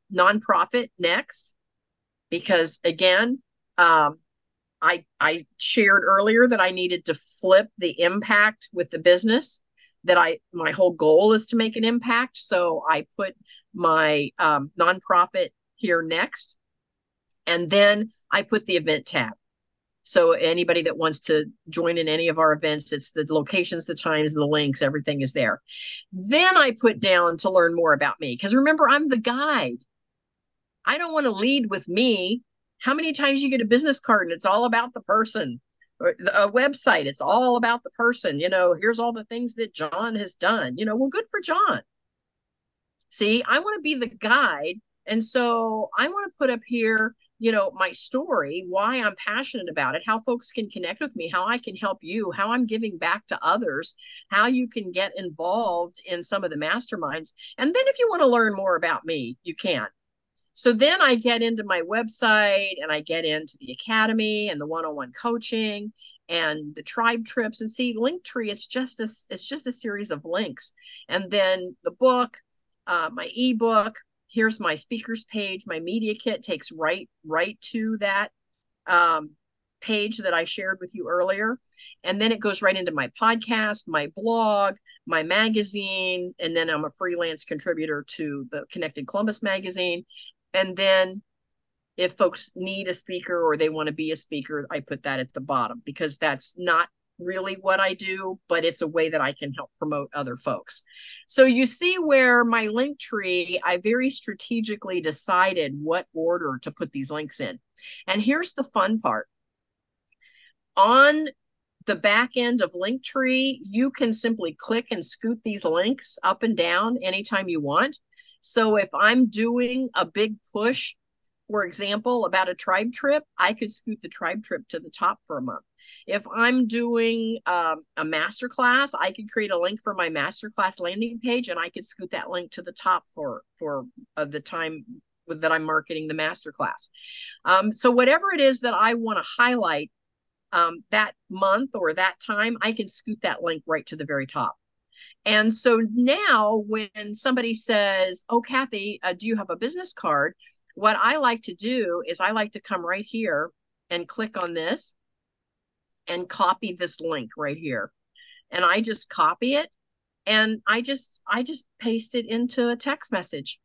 nonprofit next, because again, um, I, I shared earlier that I needed to flip the impact with the business, that I, my whole goal is to make an impact. So I put my um, nonprofit here next. And then I put the event tab. So anybody that wants to join in any of our events, it's the locations, the times, the links, everything is there. Then I put down to learn more about me. Because remember, I'm the guide. I don't want to lead with me. How many times you get a business card and it's all about the person, or a website, it's all about the person. You know, here's all the things that John has done. You know, well, good for John. See, I want to be the guide. And so I want to put up here, you know, my story, why I'm passionate about it, how folks can connect with me, how I can help you, how I'm giving back to others, how you can get involved in some of the masterminds. And then if you want to learn more about me, you can. So then I get into my website and I get into the academy and the one-on-one coaching and the tribe trips. And see, Linktree, it's just a, it's just a series of links. And then the book, uh, my ebook, here's my speakers page. My media kit takes right, right to that um, page that I shared with you earlier. And then it goes right into my podcast, my blog, my magazine. And then I'm a freelance contributor to the Connected Columbus magazine. And then if folks need a speaker or they want to be a speaker, I put that at the bottom, because that's not really what I do, but it's a way that I can help promote other folks. So you see where my link tree, I very strategically decided what order to put these links in. And here's the fun part. On the back end of Linktree, you can simply click and scoot these links up and down anytime you want. So if I'm doing a big push, for example, about a tribe trip, I could scoot the tribe trip to the top for a month. If I'm doing um, a masterclass, I could create a link for my masterclass landing page, and I could scoot that link to the top for, for uh, the time that I'm marketing the masterclass. Um, so whatever it is that I want to highlight um, that month or that time, I can scoot that link right to the very top. And so now when somebody says, oh, Kathy, uh, do you have a business card? What I like to do is I like to come right here and click on this and copy this link right here. And I just copy it and I just, I just paste it into a text message.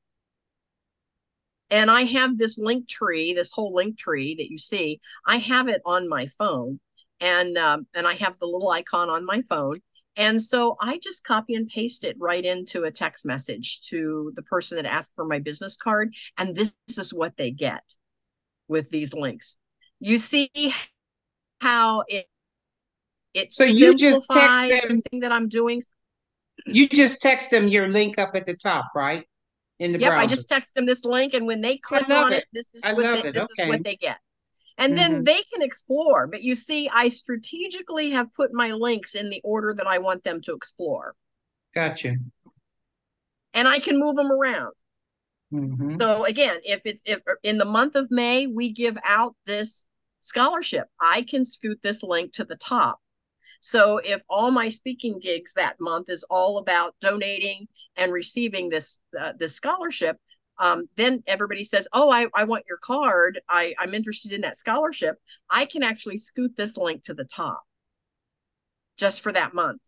And I have this link tree, this whole link tree that you see, I have it on my phone, and, um, and I have the little icon on my phone. And so I just copy and paste it right into a text message to the person that asked for my business card. And this is what they get with these links. You see how it it so you just text them everything that I'm doing. You just text them your link up at the top, right? In the yep, browser. I just text them this link, and when they click on it, it, this is I what love they, it. this Okay. is what they get. And mm-hmm. then they can explore. But you see, I strategically have put my links in the order that I want them to explore. Gotcha. And I can move them around. Mm-hmm. So again, if it's if in the month of May, we give out this scholarship, I can scoot this link to the top. So if all my speaking gigs that month is all about donating and receiving this uh, this scholarship, um, then everybody says, oh, I, I want your card. I, I'm interested in that scholarship. I can actually scoot this link to the top just for that month.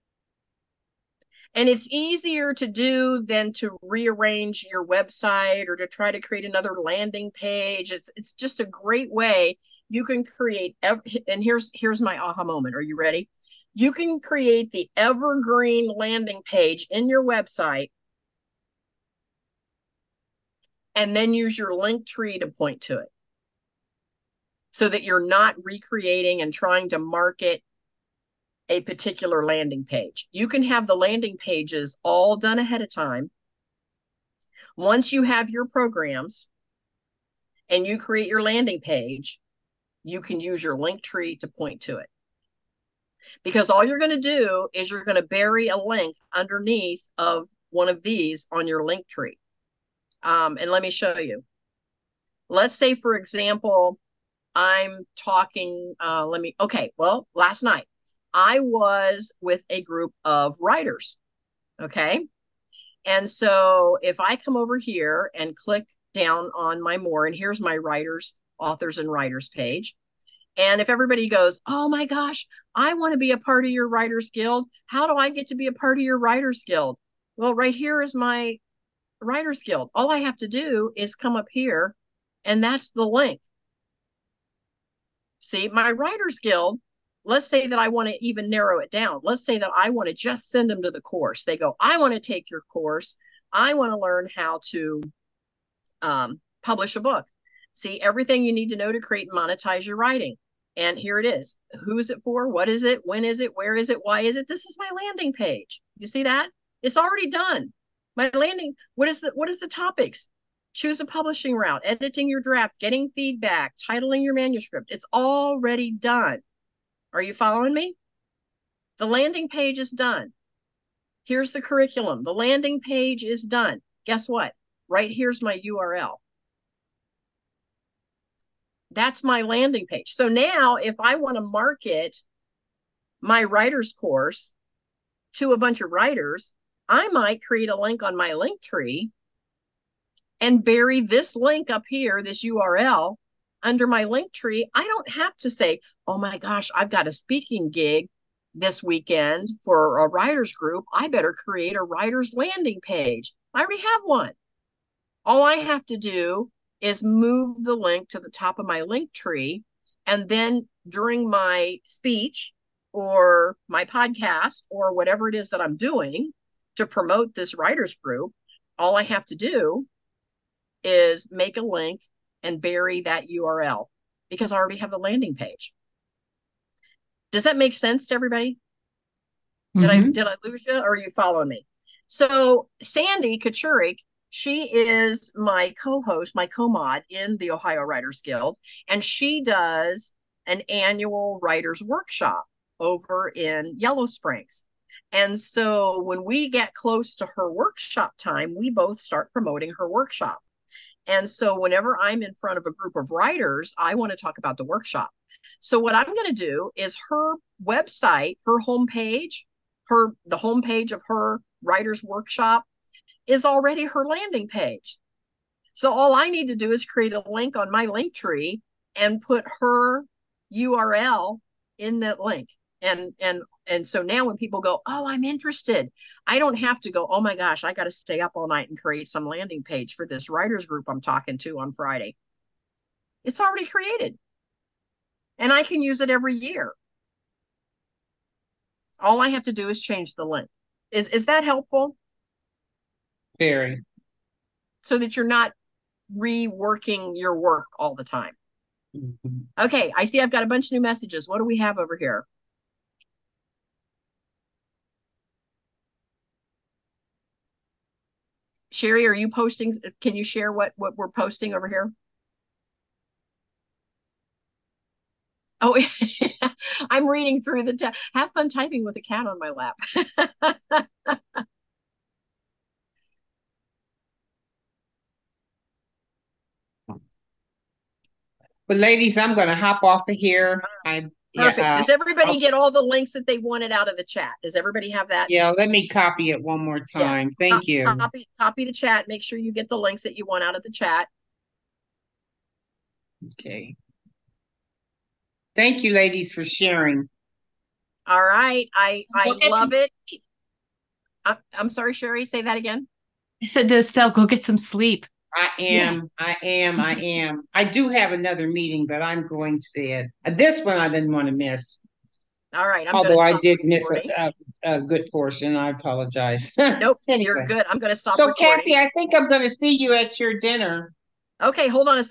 And it's easier to do than to rearrange your website or to try to create another landing page. It's, it's just a great way. You can create, and here's, here's my aha moment. Are you ready? You can create the evergreen landing page in your website and then use your link tree to point to it so that you're not recreating and trying to market a particular landing page. You can have the landing pages all done ahead of time. Once you have your programs and you create your landing page, you can use your link tree to point to it. Because all you're going to do is you're going to bury a link underneath of one of these on your link tree. Um, and let me show you. Let's say, for example, I'm talking, uh, let me, okay, well, last night I was with a group of writers, okay? And so if I come over here and click down on my more, and here's my writers, authors, and writers page. And if everybody goes, oh my gosh, I want to be a part of your Writers Guild. How do I get to be a part of your Writers Guild? Well, right here is my Writers Guild. All I have to do is come up here, and that's the link. See, my Writers Guild, let's say that I want to even narrow it down. Let's say that I want to just send them to the course. They go, I want to take your course. I want to learn how to um, publish a book. See, everything you need to know to create and monetize your writing. And here it is. Who is it for? What is it? When is it? Where is it? Why is it? This is my landing page. You see that? It's already done. My landing, what is the what is the topics? Choose a publishing route, editing your draft, getting feedback, titling your manuscript. It's already done. Are you following me? The landing page is done. Here's the curriculum. The landing page is done. Guess what? Right here's my U R L. That's my landing page. So now if I want to market my writer's course to a bunch of writers, I might create a link on my Linktree and bury this link up here, this U R L under my Linktree. I don't have to say, oh my gosh, I've got a speaking gig this weekend for a writer's group. I better create a writer's landing page. I already have one. All I have to do is move the link to the top of my Linktree, and then during my speech or my podcast or whatever it is that I'm doing to promote this writers group, all I have to do is make a link and bury that U R L because I already have the landing page. Does that make sense to everybody? Mm-hmm. Did I did I lose you, or are you following me? So Sandy Kachurik, she is my co-host, my co-mod in the Ohio Writers Guild, and she does an annual writers workshop over in Yellow Springs. And so when we get close to her workshop time, we both start promoting her workshop. And so whenever I'm in front of a group of writers, I want to talk about the workshop. So what I'm going to do is her website, her homepage, her the homepage of her writers workshop is already her landing page. So all I need to do is create a link on my Linktree and put her U R L in that link. And and and so now when people go, oh, I'm interested, I don't have to go, oh my gosh, I got to stay up all night and create some landing page for this writers group I'm talking to on Friday. It's already created. And I can use it every year. All I have to do is change the link. Is, is that helpful? Very. So that you're not reworking your work all the time. Mm-hmm. Okay, I see I've got a bunch of new messages. What do we have over here? Sherry, are you posting? Can you share what, what we're posting over here? Oh, I'm reading through the text. Have fun typing with a cat on my lap. But ladies, I'm going to hop off of here. I Perfect. Yeah, uh, Does everybody I'll, get all the links that they wanted out of the chat? Does everybody have that? Yeah, let me copy it one more time. Yeah. Thank Co- you. Copy, copy the chat. Make sure you get the links that you want out of the chat. Okay. Thank you, ladies, for sharing. All right. I, I love it. I, I'm sorry, Sherry, say that again. I said to Estelle, go get some sleep. I am, yes. I am, I am. I do have another meeting, but I'm going to bed. This one I didn't want to miss. All right. I'm Although I did miss a, a, a good portion. I apologize. Nope, anyway. You're good. I'm going to stop So, recording. Kathy, I think I'm going to see you at your dinner. Okay, hold on a second.